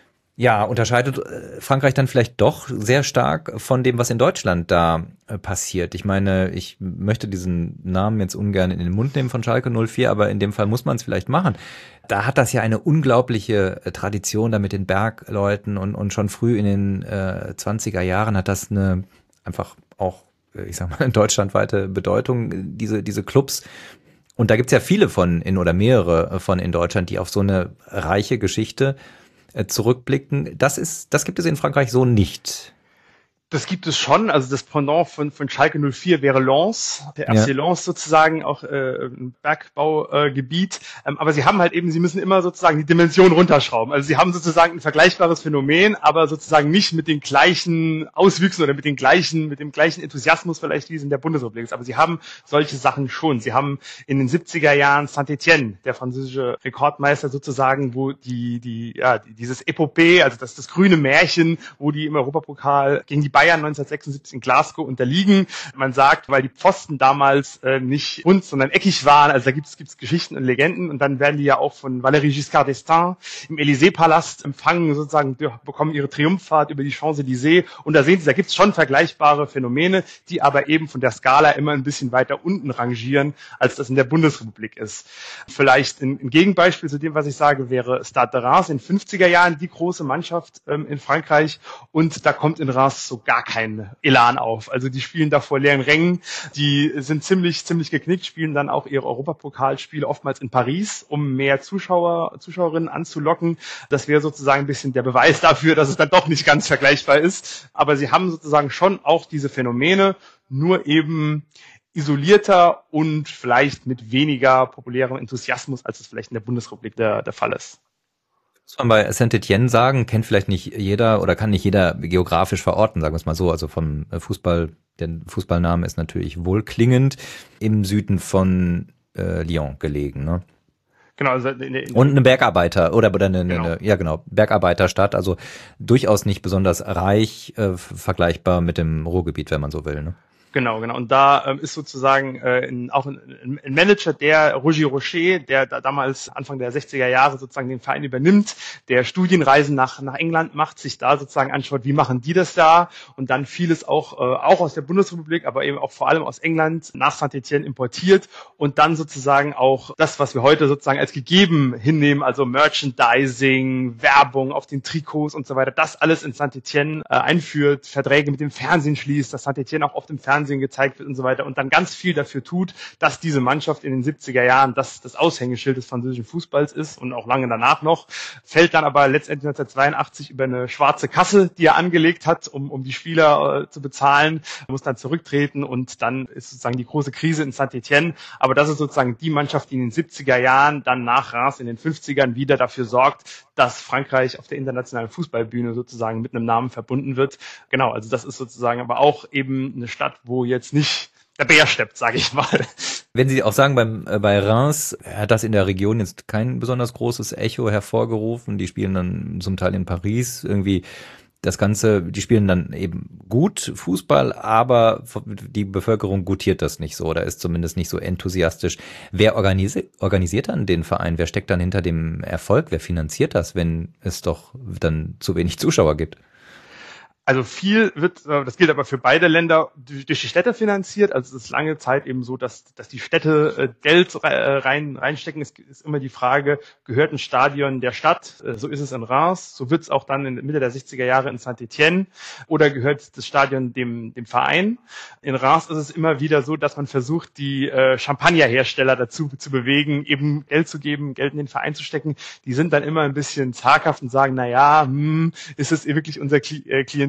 [SPEAKER 2] ja, unterscheidet Frankreich dann vielleicht doch sehr stark von dem, was in Deutschland da äh, passiert. Ich meine, ich möchte diesen Namen jetzt ungern in den Mund nehmen von Schalke null vier, aber in dem Fall muss man es vielleicht machen. Da hat das ja eine unglaubliche äh, Tradition da mit den Bergleuten, und, und schon früh in den äh, zwanziger Jahren hat das eine einfach auch, ich sag mal, deutschlandweite Bedeutung, diese, diese Clubs. Und da gibt's ja viele von in oder mehrere von in Deutschland, die auf so eine reiche Geschichte zurückblicken. Das ist, das gibt es in Frankreich so nicht.
[SPEAKER 3] Das gibt es schon, also das Pendant von, von Schalke null vier wäre Lens, der F C ja. Lens sozusagen, auch äh, ein Bergbaugebiet, äh, ähm, aber sie haben halt eben, sie müssen immer sozusagen die Dimension runterschrauben, also sie haben sozusagen ein vergleichbares Phänomen, aber sozusagen nicht mit den gleichen Auswüchsen oder mit den gleichen, mit dem gleichen Enthusiasmus vielleicht wie es in der Bundesrepublik ist, aber sie haben solche Sachen schon. Sie haben in den siebziger Jahren Saint-Étienne, der französische Rekordmeister sozusagen, wo die, die, ja, dieses Epopee, also das, das grüne Märchen, wo die im Europapokal gegen die Bayern neunzehnhundertsechsundsiebzig in Glasgow unterliegen. Man sagt, weil die Pfosten damals äh, nicht rund, sondern eckig waren, also da gibt's gibt's Geschichten und Legenden, und dann werden die ja auch von Valéry Giscard d'Estaing im Élysée-Palast empfangen, sozusagen bekommen ihre Triumphfahrt über die Champs-Élysées, und da sehen Sie, da gibt's schon vergleichbare Phänomene, die aber eben von der Skala immer ein bisschen weiter unten rangieren, als das in der Bundesrepublik ist. Vielleicht ein, ein Gegenbeispiel zu dem, was ich sage, wäre Stade de Reims in den fünfziger Jahren, die große Mannschaft ähm, in Frankreich, und da kommt in Reims so gar kein Elan auf. Also die spielen da vor leeren Rängen, die sind ziemlich, ziemlich geknickt, spielen dann auch ihre Europapokalspiele oftmals in Paris, um mehr Zuschauer, Zuschauerinnen anzulocken. Das wäre sozusagen ein bisschen der Beweis dafür, dass es dann doch nicht ganz vergleichbar ist. Aber sie haben sozusagen schon auch diese Phänomene, nur eben isolierter und vielleicht mit weniger populärem Enthusiasmus, als es vielleicht in der Bundesrepublik der, der Fall ist.
[SPEAKER 2] Muss man bei Saint-Étienne sagen, kennt vielleicht nicht jeder oder kann nicht jeder geografisch verorten, sagen wir es mal so. Also vom Fußball, der Fußballname ist natürlich wohlklingend, im Süden von äh, Lyon gelegen, ne?
[SPEAKER 3] Genau, also in, in,
[SPEAKER 2] und eine Bergarbeiter oder, oder eine,
[SPEAKER 3] genau.
[SPEAKER 2] eine, ja genau, Bergarbeiterstadt, also durchaus nicht besonders reich, äh, vergleichbar mit dem Ruhrgebiet, wenn man so will, ne?
[SPEAKER 3] Genau, genau. Und da ähm, ist sozusagen äh, in, auch ein, ein Manager, der Roger Rocher, der da damals Anfang der sechziger Jahre sozusagen den Verein übernimmt, der Studienreisen nach nach England macht, sich da sozusagen anschaut, wie machen die das da, und dann vieles auch äh, auch aus der Bundesrepublik, aber eben auch vor allem aus England nach Saint-Étienne importiert, und dann sozusagen auch das, was wir heute sozusagen als gegeben hinnehmen, also Merchandising, Werbung auf den Trikots und so weiter, das alles in Saint-Étienne äh, einführt, Verträge mit dem Fernsehen schließt, dass Saint-Étienne auch auf dem Fernsehen gezeigt wird und so weiter, und dann ganz viel dafür tut, dass diese Mannschaft in den siebziger Jahren das, das Aushängeschild des französischen Fußballs ist und auch lange danach noch, fällt dann aber letztendlich neunzehnhundertzweiundachtzig über eine schwarze Kasse, die er angelegt hat, um, um die Spieler äh, zu bezahlen, muss dann zurücktreten, und dann ist sozusagen die große Krise in Saint-Étienne, aber das ist sozusagen die Mannschaft, die in den siebziger Jahren dann nach Reims in den fünfzigern wieder dafür sorgt, dass Frankreich auf der internationalen Fußballbühne sozusagen mit einem Namen verbunden wird. Genau, also das ist sozusagen aber auch eben eine Stadt, wo jetzt nicht der Bär steppt, sage ich mal.
[SPEAKER 2] Wenn Sie auch sagen, beim, äh, bei Reims hat das in der Region jetzt kein besonders großes Echo hervorgerufen. Die spielen dann zum Teil in Paris irgendwie das Ganze, die spielen dann eben gut Fußball, aber die Bevölkerung gutiert das nicht so oder ist zumindest nicht so enthusiastisch. Wer organisi- organisiert dann den Verein? Wer steckt dann hinter dem Erfolg? Wer finanziert das, wenn es doch dann zu wenig Zuschauer gibt?
[SPEAKER 3] Also viel wird, das gilt aber für beide Länder, durch die Städte finanziert. Also es ist lange Zeit eben so, dass, dass die Städte Geld rein, reinstecken. Es ist immer die Frage, gehört ein Stadion der Stadt? So ist es in Reims. So wird es auch dann in Mitte der sechziger Jahre in Saint-Étienne. Oder gehört das Stadion dem, dem Verein? In Reims ist es immer wieder so, dass man versucht, die Champagnerhersteller dazu zu bewegen, eben Geld zu geben, Geld in den Verein zu stecken. Die sind dann immer ein bisschen zaghaft und sagen, na ja, hm, ist es wirklich unser Klientel?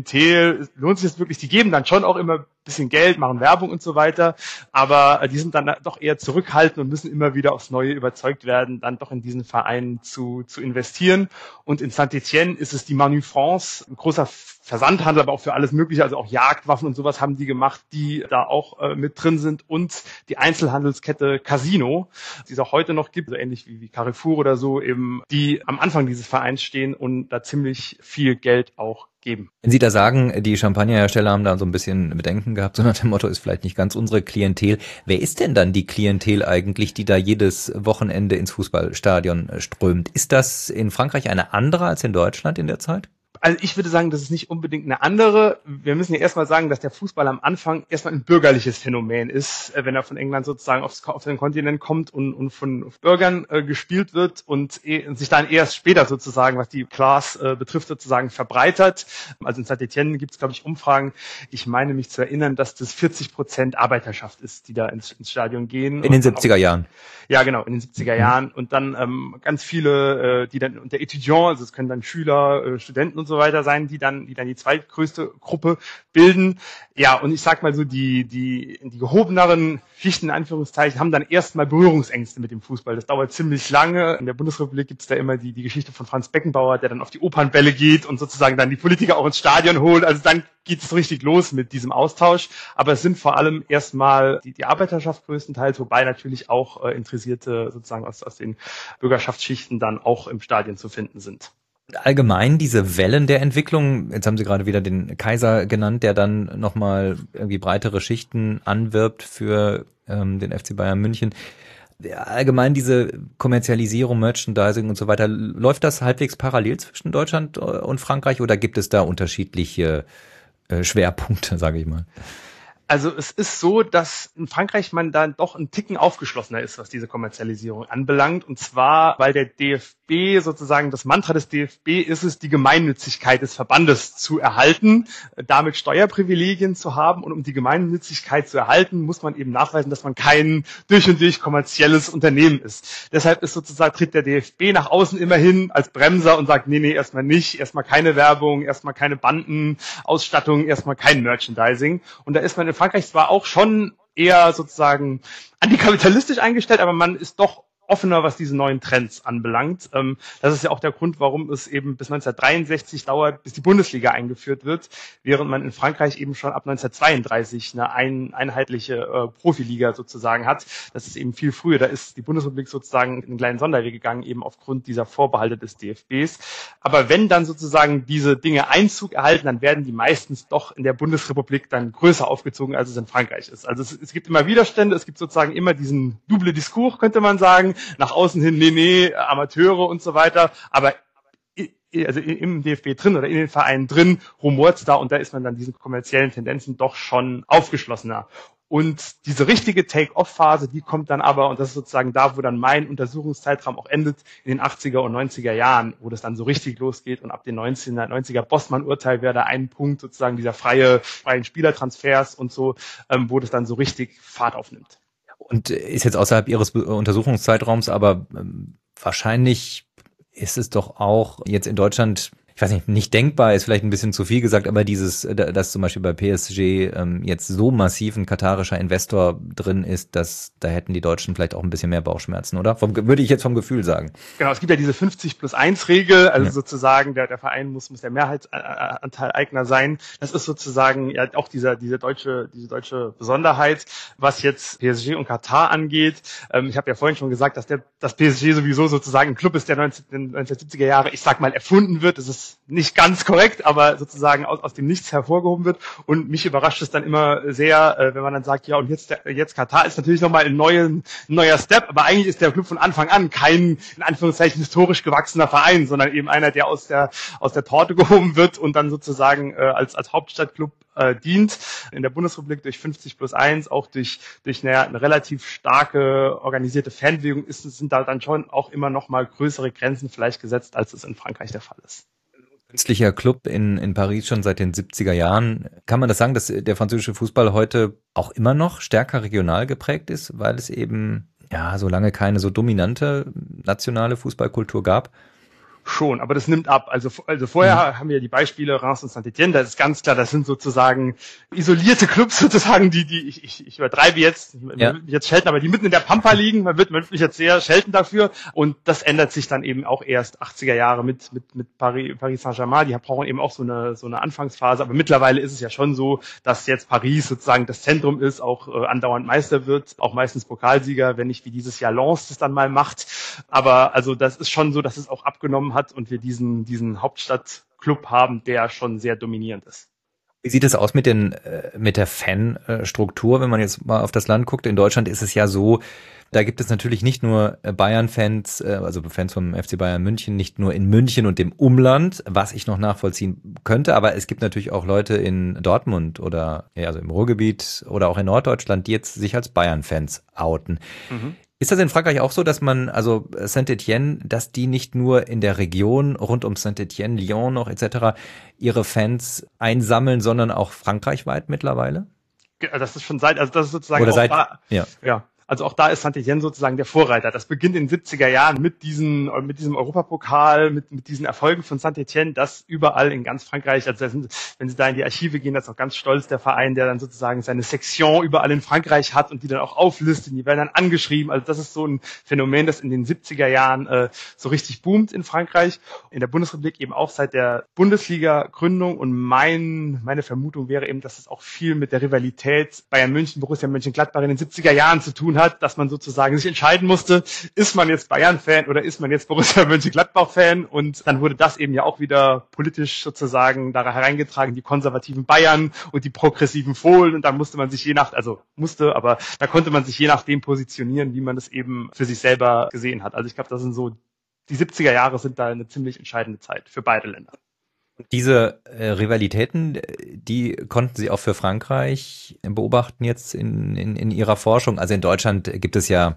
[SPEAKER 3] Klientel, lohnt sich das wirklich? Die geben dann schon auch immer ein bisschen Geld, machen Werbung und so weiter, aber die sind dann doch eher zurückhaltend und müssen immer wieder aufs Neue überzeugt werden, dann doch in diesen Verein zu, zu investieren. Und in Saint-Étienne ist es die Manu France, ein großer Versandhandel, aber auch für alles Mögliche, also auch Jagdwaffen und sowas haben die gemacht, die da auch äh, mit drin sind, und die Einzelhandelskette Casino, die es auch heute noch gibt, so ähnlich wie, wie Carrefour oder so, eben, die am Anfang dieses Vereins stehen und da ziemlich viel Geld auch geben.
[SPEAKER 2] Wenn Sie da sagen, die Champagnerhersteller haben da so ein bisschen Bedenken gehabt, so nach dem Motto, ist vielleicht nicht ganz unsere Klientel. Wer ist denn dann die Klientel eigentlich, die da jedes Wochenende ins Fußballstadion strömt? Ist das in Frankreich eine andere als in Deutschland in der Zeit?
[SPEAKER 3] Also ich würde sagen, das ist nicht unbedingt eine andere. Wir müssen ja erstmal sagen, dass der Fußball am Anfang erstmal ein bürgerliches Phänomen ist, wenn er von England sozusagen aufs, auf den Kontinent kommt und, und von Bürgern äh, gespielt wird und, eh, und sich dann erst später sozusagen, was die Class äh, betrifft, sozusagen verbreitert. Also in Saint-Étienne gibt es, glaube ich, Umfragen. Ich meine mich zu erinnern, dass das vierzig Prozent Arbeiterschaft ist, die da ins, ins Stadion gehen.
[SPEAKER 2] In den siebziger Jahren.
[SPEAKER 3] Ja, genau, in den siebziger Jahren. Und dann ähm, ganz viele, äh, die dann, und der Étudiant, also es können dann Schüler, äh, Studenten und so weiter sein, die dann, die dann die zweitgrößte Gruppe bilden. Ja, und ich sag mal so, die, die, die gehobeneren Schichten, in Anführungszeichen, haben dann erstmal Berührungsängste mit dem Fußball. Das dauert ziemlich lange. In der Bundesrepublik gibt's da immer die, die Geschichte von Franz Beckenbauer, der dann auf die Opernbälle geht und sozusagen dann die Politiker auch ins Stadion holt. Also dann geht es richtig los mit diesem Austausch. Aber es sind vor allem erstmal die, die Arbeiterschaft größtenteils, wobei natürlich auch äh, Interessierte sozusagen aus, aus den Bürgerschaftsschichten dann auch im Stadion zu finden sind.
[SPEAKER 2] Allgemein diese Wellen der Entwicklung, jetzt haben Sie gerade wieder den Kaiser genannt, der dann nochmal irgendwie breitere Schichten anwirbt für ähm, den F C Bayern München. Allgemein diese Kommerzialisierung, Merchandising und so weiter, läuft das halbwegs parallel zwischen Deutschland und Frankreich oder gibt es da unterschiedliche äh, Schwerpunkte, sage ich mal?
[SPEAKER 3] Also es ist so, dass in Frankreich man dann doch ein Ticken aufgeschlossener ist, was diese Kommerzialisierung anbelangt. Und zwar, weil der D F B sozusagen, das Mantra des D F B ist es, die Gemeinnützigkeit des Verbandes zu erhalten, damit Steuerprivilegien zu haben. Und um die Gemeinnützigkeit zu erhalten, muss man eben nachweisen, dass man kein durch und durch kommerzielles Unternehmen ist. Deshalb ist sozusagen, tritt der D F B nach außen immerhin als Bremser und sagt, nee, nee, erstmal nicht, erstmal keine Werbung, erstmal keine Bandenausstattung, erstmal kein Merchandising. Und da ist man in Frankreich zwar auch schon eher sozusagen antikapitalistisch eingestellt, aber man ist doch offener, was diese neuen Trends anbelangt. Das ist ja auch der Grund, warum es eben bis neunzehnhundertdreiundsechzig dauert, bis die Bundesliga eingeführt wird, während man in Frankreich eben schon ab neunzehnhundertzweiunddreißig eine ein, einheitliche äh, Profiliga sozusagen hat. Das ist eben viel früher. Da ist die Bundesrepublik sozusagen in einen kleinen Sonderweg gegangen, eben aufgrund dieser Vorbehalte des D F Bs. Aber wenn dann sozusagen diese Dinge Einzug erhalten, dann werden die meistens doch in der Bundesrepublik dann größer aufgezogen, als es in Frankreich ist. Also es, es gibt immer Widerstände, es gibt sozusagen immer diesen double Discours, könnte man sagen, nach außen hin, nee, nee, Amateure und so weiter, aber also im D F B drin oder in den Vereinen drin rumort's da und da ist man dann diesen kommerziellen Tendenzen doch schon aufgeschlossener. Und diese richtige Take-Off-Phase, die kommt dann aber, und das ist sozusagen da, wo dann mein Untersuchungszeitraum auch endet, in den achtziger und neunziger Jahren, wo das dann so richtig losgeht und ab den neunzehnhundertneunziger Bossmann-Urteil wäre da ein Punkt sozusagen dieser freie, freien Spielertransfers und so, ähm, wo das dann so richtig Fahrt aufnimmt.
[SPEAKER 2] Und ist jetzt außerhalb Ihres Untersuchungszeitraums, aber ähm, wahrscheinlich ist es doch auch jetzt in Deutschland, ich weiß nicht, nicht denkbar, ist vielleicht ein bisschen zu viel gesagt, aber dieses, dass zum Beispiel bei P S G ähm, jetzt so massiv ein katarischer Investor drin ist, dass da hätten die Deutschen vielleicht auch ein bisschen mehr Bauchschmerzen, oder? Vom, würde ich jetzt vom Gefühl sagen.
[SPEAKER 3] Genau, es gibt ja diese fünfzig plus eins Regel, also ja. sozusagen der, der Verein muss, muss der Mehrheitsanteil-Eigner sein. Das ist sozusagen ja auch dieser, diese deutsche, diese deutsche Besonderheit, was jetzt P S G und Katar angeht. Ähm, ich habe ja vorhin schon gesagt, dass der, dass P S G sowieso sozusagen ein Club ist, der neunzehnhundertsiebziger Jahre, ich sag mal, erfunden wird. Das ist nicht ganz korrekt, aber sozusagen aus, aus dem Nichts hervorgehoben wird. Und mich überrascht es dann immer sehr, äh, wenn man dann sagt, ja, und jetzt, jetzt Katar ist natürlich nochmal ein, neuen, ein neuer Step, aber eigentlich ist der Club von Anfang an kein, in Anführungszeichen, historisch gewachsener Verein, sondern eben einer, der aus der, aus der Torte gehoben wird und dann sozusagen äh, als, als Hauptstadtclub äh, dient. In der Bundesrepublik durch fünfzig plus eins, auch durch, durch eine, eine relativ starke organisierte Fanbewegung ist, sind da dann schon auch immer nochmal größere Grenzen vielleicht gesetzt, als es in Frankreich der Fall ist.
[SPEAKER 2] Künstlicher Club in, in Paris schon seit den siebziger Jahren. Kann man das sagen, dass der französische Fußball heute auch immer noch stärker regional geprägt ist, weil es eben, ja, so lange keine so dominante nationale Fußballkultur gab?
[SPEAKER 3] Schon, aber das nimmt ab. Also, also vorher mhm. haben wir die Beispiele Reims und Saint-Étienne, das ist ganz klar, das sind sozusagen isolierte Clubs sozusagen, die, die, ich, ich, ich übertreibe jetzt, ja. jetzt schelten, aber die mitten in der Pampa liegen, man wird, man wird mich jetzt sehr schelten dafür und das ändert sich dann eben auch erst achtziger Jahre mit, mit, mit Paris, Paris Saint-Germain, die brauchen eben auch so eine, so eine Anfangsphase, aber mittlerweile ist es ja schon so, dass jetzt Paris sozusagen das Zentrum ist, auch äh, andauernd Meister wird, auch meistens Pokalsieger, wenn nicht wie dieses Jahr Lens das dann mal macht, aber also das ist schon so, dass es auch abgenommen hat und wir diesen diesen Hauptstadtclub haben, der schon sehr dominierend ist.
[SPEAKER 2] Wie sieht es aus mit den mit der Fanstruktur, wenn man jetzt mal auf das Land guckt? In Deutschland ist es ja so, da gibt es natürlich nicht nur Bayern-Fans, also Fans vom F C Bayern München, nicht nur in München und dem Umland, was ich noch nachvollziehen könnte, aber es gibt natürlich auch Leute in Dortmund oder ja, also im Ruhrgebiet oder auch in Norddeutschland, die jetzt sich als Bayern-Fans outen. Mhm. Ist das in Frankreich auch so, dass man, also Saint-Étienne, dass die nicht nur in der Region rund um Saint-Étienne, Lyon noch et cetera ihre Fans einsammeln, sondern auch frankreichweit mittlerweile?
[SPEAKER 3] Das ist schon seit, also das ist sozusagen
[SPEAKER 2] Oder
[SPEAKER 3] auch
[SPEAKER 2] seit,
[SPEAKER 3] da,
[SPEAKER 2] ja.
[SPEAKER 3] ja. Also auch da ist Saint-Étienne sozusagen der Vorreiter. Das beginnt in den siebziger Jahren mit diesen, mit diesem Europapokal, mit, mit diesen Erfolgen von Saint-Étienne, das überall in ganz Frankreich, also sind, wenn Sie da in die Archive gehen, das ist auch ganz stolz der Verein, der dann sozusagen seine Section überall in Frankreich hat und die dann auch auflistet, die werden dann angeschrieben. Also das ist so ein Phänomen, das in den siebziger Jahren äh, so richtig boomt in Frankreich. In der Bundesrepublik eben auch seit der Bundesliga-Gründung und mein, meine Vermutung wäre eben, dass es auch viel mit der Rivalität Bayern München, Borussia Mönchengladbach in den siebziger Jahren zu tun hat. Hat, dass man sozusagen sich entscheiden musste, ist man jetzt Bayern-Fan oder ist man jetzt Borussia Mönchengladbach-Fan, und dann wurde das eben ja auch wieder politisch sozusagen da hereingetragen, die konservativen Bayern und die progressiven Fohlen, und dann musste man sich je nach, also musste, aber da konnte man sich je nachdem positionieren, wie man es eben für sich selber gesehen hat. Also ich glaube, das sind so, die siebziger Jahre sind da eine ziemlich entscheidende Zeit für beide Länder.
[SPEAKER 2] Diese äh, Rivalitäten, die konnten Sie auch für Frankreich beobachten jetzt in, in, in Ihrer Forschung. Also in Deutschland gibt es ja,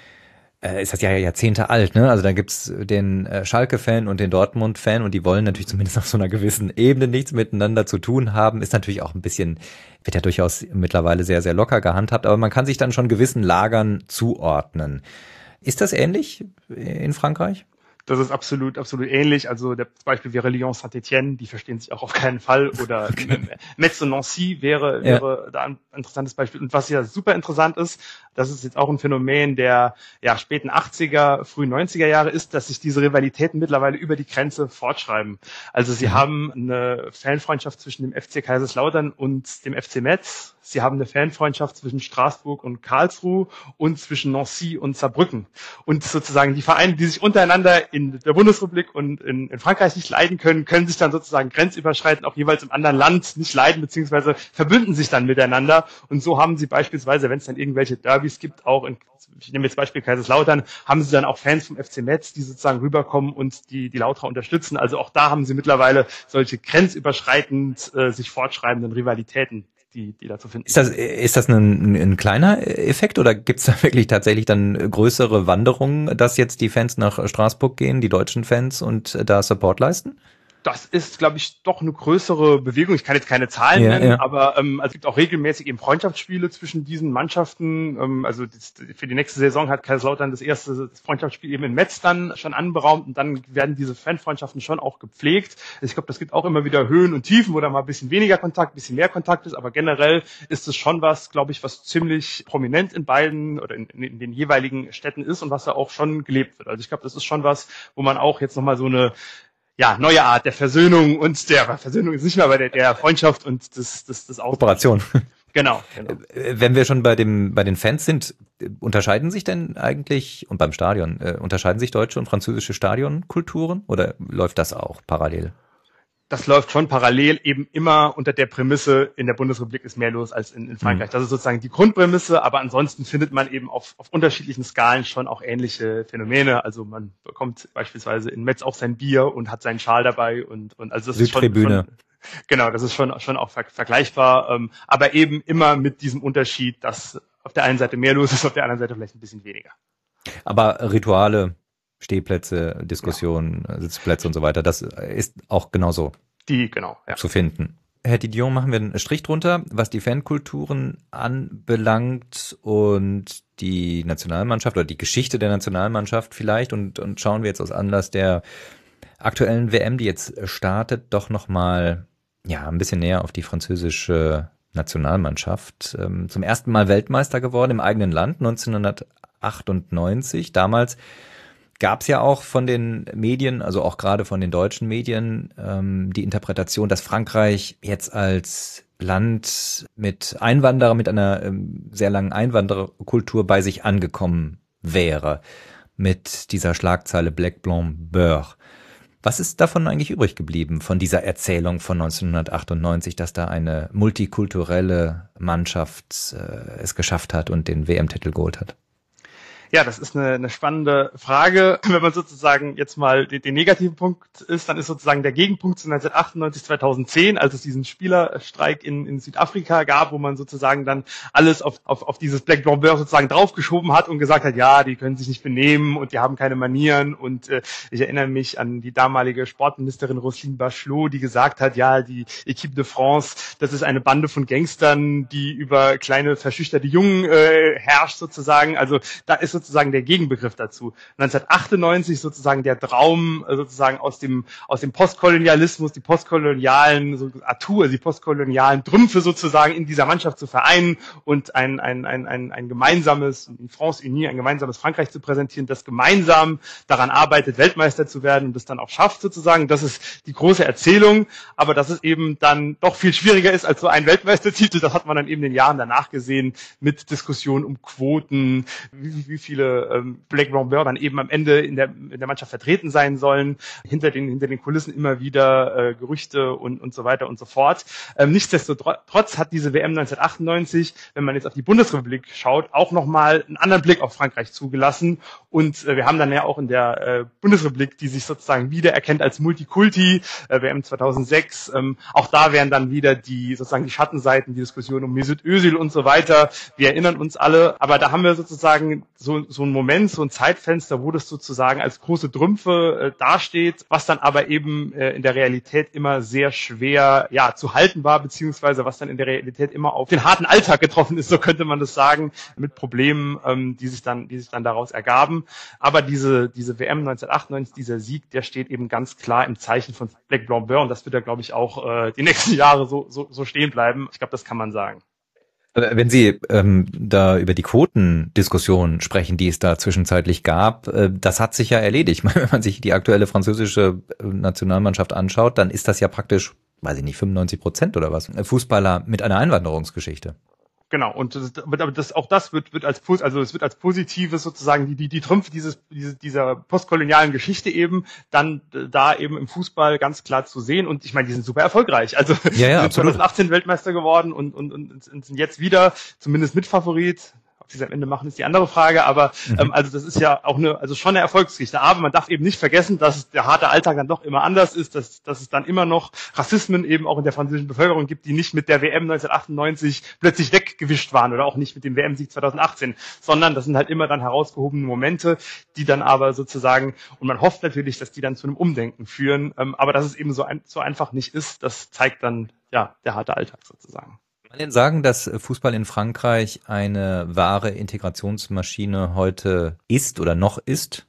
[SPEAKER 2] äh, ist das ja Jahrzehnte alt, ne? Also da gibt's den äh, Schalke-Fan und den Dortmund-Fan, und die wollen natürlich zumindest auf so einer gewissen Ebene nichts miteinander zu tun haben. Ist natürlich auch ein bisschen, wird ja durchaus mittlerweile sehr, sehr locker gehandhabt, aber man kann sich dann schon gewissen Lagern zuordnen. Ist das ähnlich in Frankreich?
[SPEAKER 3] Das ist absolut, absolut ähnlich. Also das Beispiel wäre Lyon Saint-Étienne, die verstehen sich auch auf keinen Fall. Oder okay. Metz und Nancy wäre, wäre ja. da ein interessantes Beispiel. Und was ja super interessant ist, das ist jetzt auch ein Phänomen der ja, späten achtziger, frühen neunziger Jahre ist, dass sich diese Rivalitäten mittlerweile über die Grenze fortschreiben. Also sie mhm. haben eine Fanfreundschaft zwischen dem F C Kaiserslautern und dem F C Metz. Sie haben eine Fanfreundschaft zwischen Straßburg und Karlsruhe und zwischen Nancy und Saarbrücken. Und sozusagen die Vereine, die sich untereinander in der Bundesrepublik und in, in Frankreich nicht leiden können, können sich dann sozusagen grenzüberschreitend auch jeweils im anderen Land nicht leiden, beziehungsweise verbünden sich dann miteinander. Und so haben sie beispielsweise, wenn es dann irgendwelche Derbys gibt, auch in, ich nehme jetzt Beispiel Kaiserslautern, haben sie dann auch Fans vom F C Metz, die sozusagen rüberkommen und die die Lauterer unterstützen. Also auch da haben sie mittlerweile solche grenzüberschreitend äh, sich fortschreibenden Rivalitäten, die, die da zu finden.
[SPEAKER 2] Ist das, ist das ein, ein kleiner Effekt, oder gibt es da wirklich tatsächlich dann größere Wanderungen, dass jetzt die Fans nach Straßburg gehen, die deutschen Fans, und da Support leisten?
[SPEAKER 3] Das ist, glaube ich, doch eine größere Bewegung. Ich kann jetzt keine Zahlen ja, nennen, ja. aber ähm, also es gibt auch regelmäßig eben Freundschaftsspiele zwischen diesen Mannschaften. Ähm, also das, für die nächste Saison hat Kaiserslautern das erste Freundschaftsspiel eben in Metz dann schon anberaumt, und dann werden diese Fanfreundschaften schon auch gepflegt. Ich glaube, das gibt auch immer wieder Höhen und Tiefen, wo da mal ein bisschen weniger Kontakt, ein bisschen mehr Kontakt ist, aber generell ist es schon was, glaube ich, was ziemlich prominent in beiden oder in, in den jeweiligen Städten ist und was da auch schon gelebt wird. Also ich glaube, das ist schon was, wo man auch jetzt nochmal so eine ja, neue Art der Versöhnung und der Versöhnung ist nicht mehr, aber der, der Freundschaft und des, des, des
[SPEAKER 2] Kooperation.
[SPEAKER 3] Genau, genau.
[SPEAKER 2] Wenn wir schon bei dem, bei den Fans sind, unterscheiden sich denn eigentlich, und beim Stadion, äh, unterscheiden sich deutsche und französische Stadionkulturen, oder läuft das auch parallel?
[SPEAKER 3] Das läuft schon parallel, eben immer unter der Prämisse, in der Bundesrepublik ist mehr los als in, in Frankreich. Mhm. Das ist sozusagen die Grundprämisse, aber ansonsten findet man eben auf, auf unterschiedlichen Skalen schon auch ähnliche Phänomene. Also man bekommt beispielsweise in Metz auch sein Bier und hat seinen Schal dabei, und, und also das ist schon, schon genau, das ist schon, schon auch ver- vergleichbar, ähm, aber eben immer mit diesem Unterschied, dass auf der einen Seite mehr los ist, auf der anderen Seite vielleicht ein bisschen weniger.
[SPEAKER 2] Aber Rituale, Stehplätze, Diskussionen, ja. Sitzplätze und so weiter, das ist auch genauso
[SPEAKER 3] die, genau, ja.
[SPEAKER 2] zu finden. Herr Didion, machen wir einen Strich drunter, was die Fankulturen anbelangt und die Nationalmannschaft oder die Geschichte der Nationalmannschaft vielleicht, und, und schauen wir jetzt aus Anlass der aktuellen W M, die jetzt startet, doch nochmal ja, ein bisschen näher auf die französische Nationalmannschaft. Ähm, zum ersten Mal Weltmeister geworden im eigenen Land neunzehnhundertachtundneunzig. Damals gab es ja auch von den Medien, also auch gerade von den deutschen Medien, ähm, die Interpretation, dass Frankreich jetzt als Land mit Einwanderern, mit einer ähm, sehr langen Einwandererkultur bei sich angekommen wäre. Mit dieser Schlagzeile Black Blanc Beurre. Was ist davon eigentlich übrig geblieben, von dieser Erzählung von neunzehnhundertachtundneunzig, dass da eine multikulturelle Mannschaft äh, es geschafft hat und den W M-Titel geholt hat?
[SPEAKER 3] Ja, das ist eine, eine spannende Frage. Wenn man sozusagen jetzt mal den, den negativen Punkt ist, dann ist sozusagen der Gegenpunkt zu neunzehnhundertachtundneunzig, zweitausendzehn, als es diesen Spielerstreik in, in Südafrika gab, wo man sozusagen dann alles auf, auf, auf dieses Black Blanc Beurre sozusagen draufgeschoben hat und gesagt hat, ja, die können sich nicht benehmen und die haben keine Manieren. Und äh, ich erinnere mich an die damalige Sportministerin Roselyne Bachelot, die gesagt hat, ja, die Équipe de France, das ist eine Bande von Gangstern, die über kleine verschüchterte Jungen äh, herrscht sozusagen. Also da ist sozusagen der Gegenbegriff dazu. neunzehnhundertachtundneunzig sozusagen der Traum sozusagen aus dem aus dem Postkolonialismus, die postkolonialen so, Atur, die postkolonialen Trümpfe sozusagen in dieser Mannschaft zu vereinen und ein ein ein ein, ein gemeinsames France Unie, ein gemeinsames Frankreich zu präsentieren, das gemeinsam daran arbeitet, Weltmeister zu werden und das dann auch schafft sozusagen. Das ist die große Erzählung, aber dass es eben dann doch viel schwieriger ist als so ein Weltmeistertitel, das hat man dann eben in den Jahren danach gesehen mit Diskussionen um Quoten, wie, wie viele ähm, Black Blanc Beurre dann eben am Ende in der in der Mannschaft vertreten sein sollen. Hinter den hinter den Kulissen immer wieder äh, Gerüchte und und so weiter und so fort. Ähm, nichtsdestotrotz hat diese W M neunzehnhundertachtundneunzig, wenn man jetzt auf die Bundesrepublik schaut, auch nochmal einen anderen Blick auf Frankreich zugelassen. Und äh, wir haben dann ja auch in der äh, Bundesrepublik, die sich sozusagen wiedererkennt als Multikulti, äh, W M zweitausendsechs. Ähm, auch da wären dann wieder die sozusagen die Schattenseiten, die Diskussion um Mesut Özil und so weiter. Wir erinnern uns alle, aber da haben wir sozusagen so so ein Moment, so ein Zeitfenster, wo das sozusagen als große Trümpfe äh, dasteht, was dann aber eben äh, in der Realität immer sehr schwer ja zu halten war, beziehungsweise was dann in der Realität immer auf den harten Alltag getroffen ist, so könnte man das sagen, mit Problemen, ähm, die sich dann die sich dann daraus ergaben. Aber diese diese W M neunzehnhundertachtundneunzig, dieser Sieg, der steht eben ganz klar im Zeichen von Black Blanc Beurre und das wird ja, glaube ich, auch äh, die nächsten Jahre so so so stehen bleiben. Ich glaube, das kann man sagen.
[SPEAKER 2] Wenn Sie ähm, da über die Quotendiskussion sprechen, die es da zwischenzeitlich gab, äh, das hat sich ja erledigt. Wenn man sich die aktuelle französische Nationalmannschaft anschaut, dann ist das ja praktisch, weiß ich nicht, fünfundneunzig Prozent oder was, Fußballer mit einer Einwanderungsgeschichte.
[SPEAKER 3] Genau, und das, aber das, auch das wird, wird als, also es wird als Positives sozusagen, die, die, die Trümpfe dieses, diese, dieser postkolonialen Geschichte eben, dann da eben im Fußball ganz klar zu sehen. Und ich meine, die sind super erfolgreich. Also,
[SPEAKER 2] ja, ja,
[SPEAKER 3] die sind zweitausendachtzehn Weltmeister geworden und, und, und sind jetzt wieder zumindest Mitfavorit. Ob sie es am Ende machen, ist die andere Frage, aber mhm. ähm, also das ist ja auch eine, also schon eine Erfolgsgeschichte. Aber man darf eben nicht vergessen, dass der harte Alltag dann doch immer anders ist, dass, dass es dann immer noch Rassismen eben auch in der französischen Bevölkerung gibt, die nicht mit der W M neunzehnhundertachtundneunzig plötzlich weggewischt waren oder auch nicht mit dem W M-Sieg zweitausendachtzehn, sondern das sind halt immer dann herausgehobene Momente, die dann aber sozusagen, und man hofft natürlich, dass die dann zu einem Umdenken führen, ähm, aber dass es eben so, ein, so einfach nicht ist, das zeigt dann ja der harte Alltag sozusagen.
[SPEAKER 2] Kann man denn sagen, dass Fußball in Frankreich eine wahre Integrationsmaschine heute ist oder noch ist?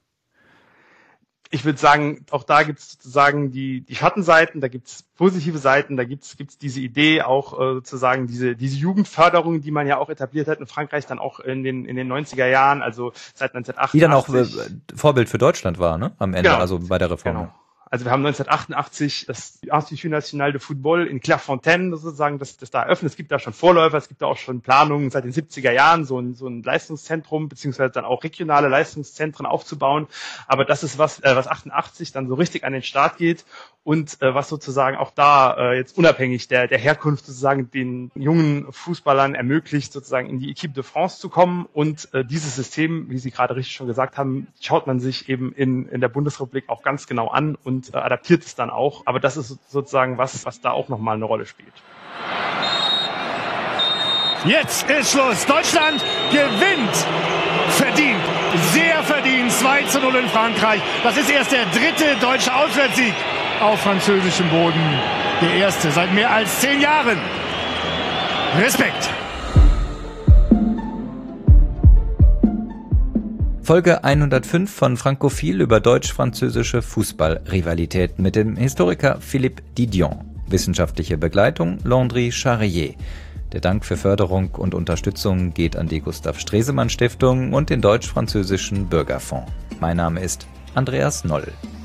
[SPEAKER 3] Ich würde sagen, auch da gibt es sozusagen die, die Schattenseiten, da gibt es positive Seiten, da gibt es diese Idee auch äh, sozusagen diese diese Jugendförderung, die man ja auch etabliert hat in Frankreich, dann auch in den in den neunziger Jahren, also seit neunzehnhundertachtundachtzig.
[SPEAKER 2] Die dann auch äh, Vorbild für Deutschland war, ne? Am Ende, genau. Also bei der Reform.
[SPEAKER 3] Genau. Also wir haben neunzehnhundertachtundachtzig das Institut National de Football in Clairefontaine sozusagen, das, das da eröffnet. Es gibt da schon Vorläufer, es gibt da auch schon Planungen seit den siebziger Jahren, so ein, so ein Leistungszentrum, beziehungsweise dann auch regionale Leistungszentren aufzubauen. Aber das ist was, äh, was achtundachtzig dann so richtig an den Start geht und äh, was sozusagen auch da äh, jetzt unabhängig der, der Herkunft sozusagen den jungen Fußballern ermöglicht, sozusagen in die Équipe de France zu kommen. Und äh, dieses System, wie Sie gerade richtig schon gesagt haben, schaut man sich eben in, in der Bundesrepublik auch ganz genau an und und adaptiert es dann auch. Aber das ist sozusagen was, was da auch nochmal eine Rolle spielt.
[SPEAKER 1] Jetzt ist Schluss. Deutschland gewinnt. Verdient. Sehr verdient. zwei zu null in Frankreich. Das ist erst der dritte deutsche Auswärtssieg auf französischem Boden. Der erste seit mehr als zehn Jahren. Respekt.
[SPEAKER 2] Folge hundertfünf von Frankophil über deutsch-französische Fußballrivalitäten mit dem Historiker Philippe Didion. Wissenschaftliche Begleitung Landry Charrier. Der Dank für Förderung und Unterstützung geht an die Gustav Stresemann Stiftung und den Deutsch-Französischen Bürgerfonds. Mein Name ist Andreas Noll.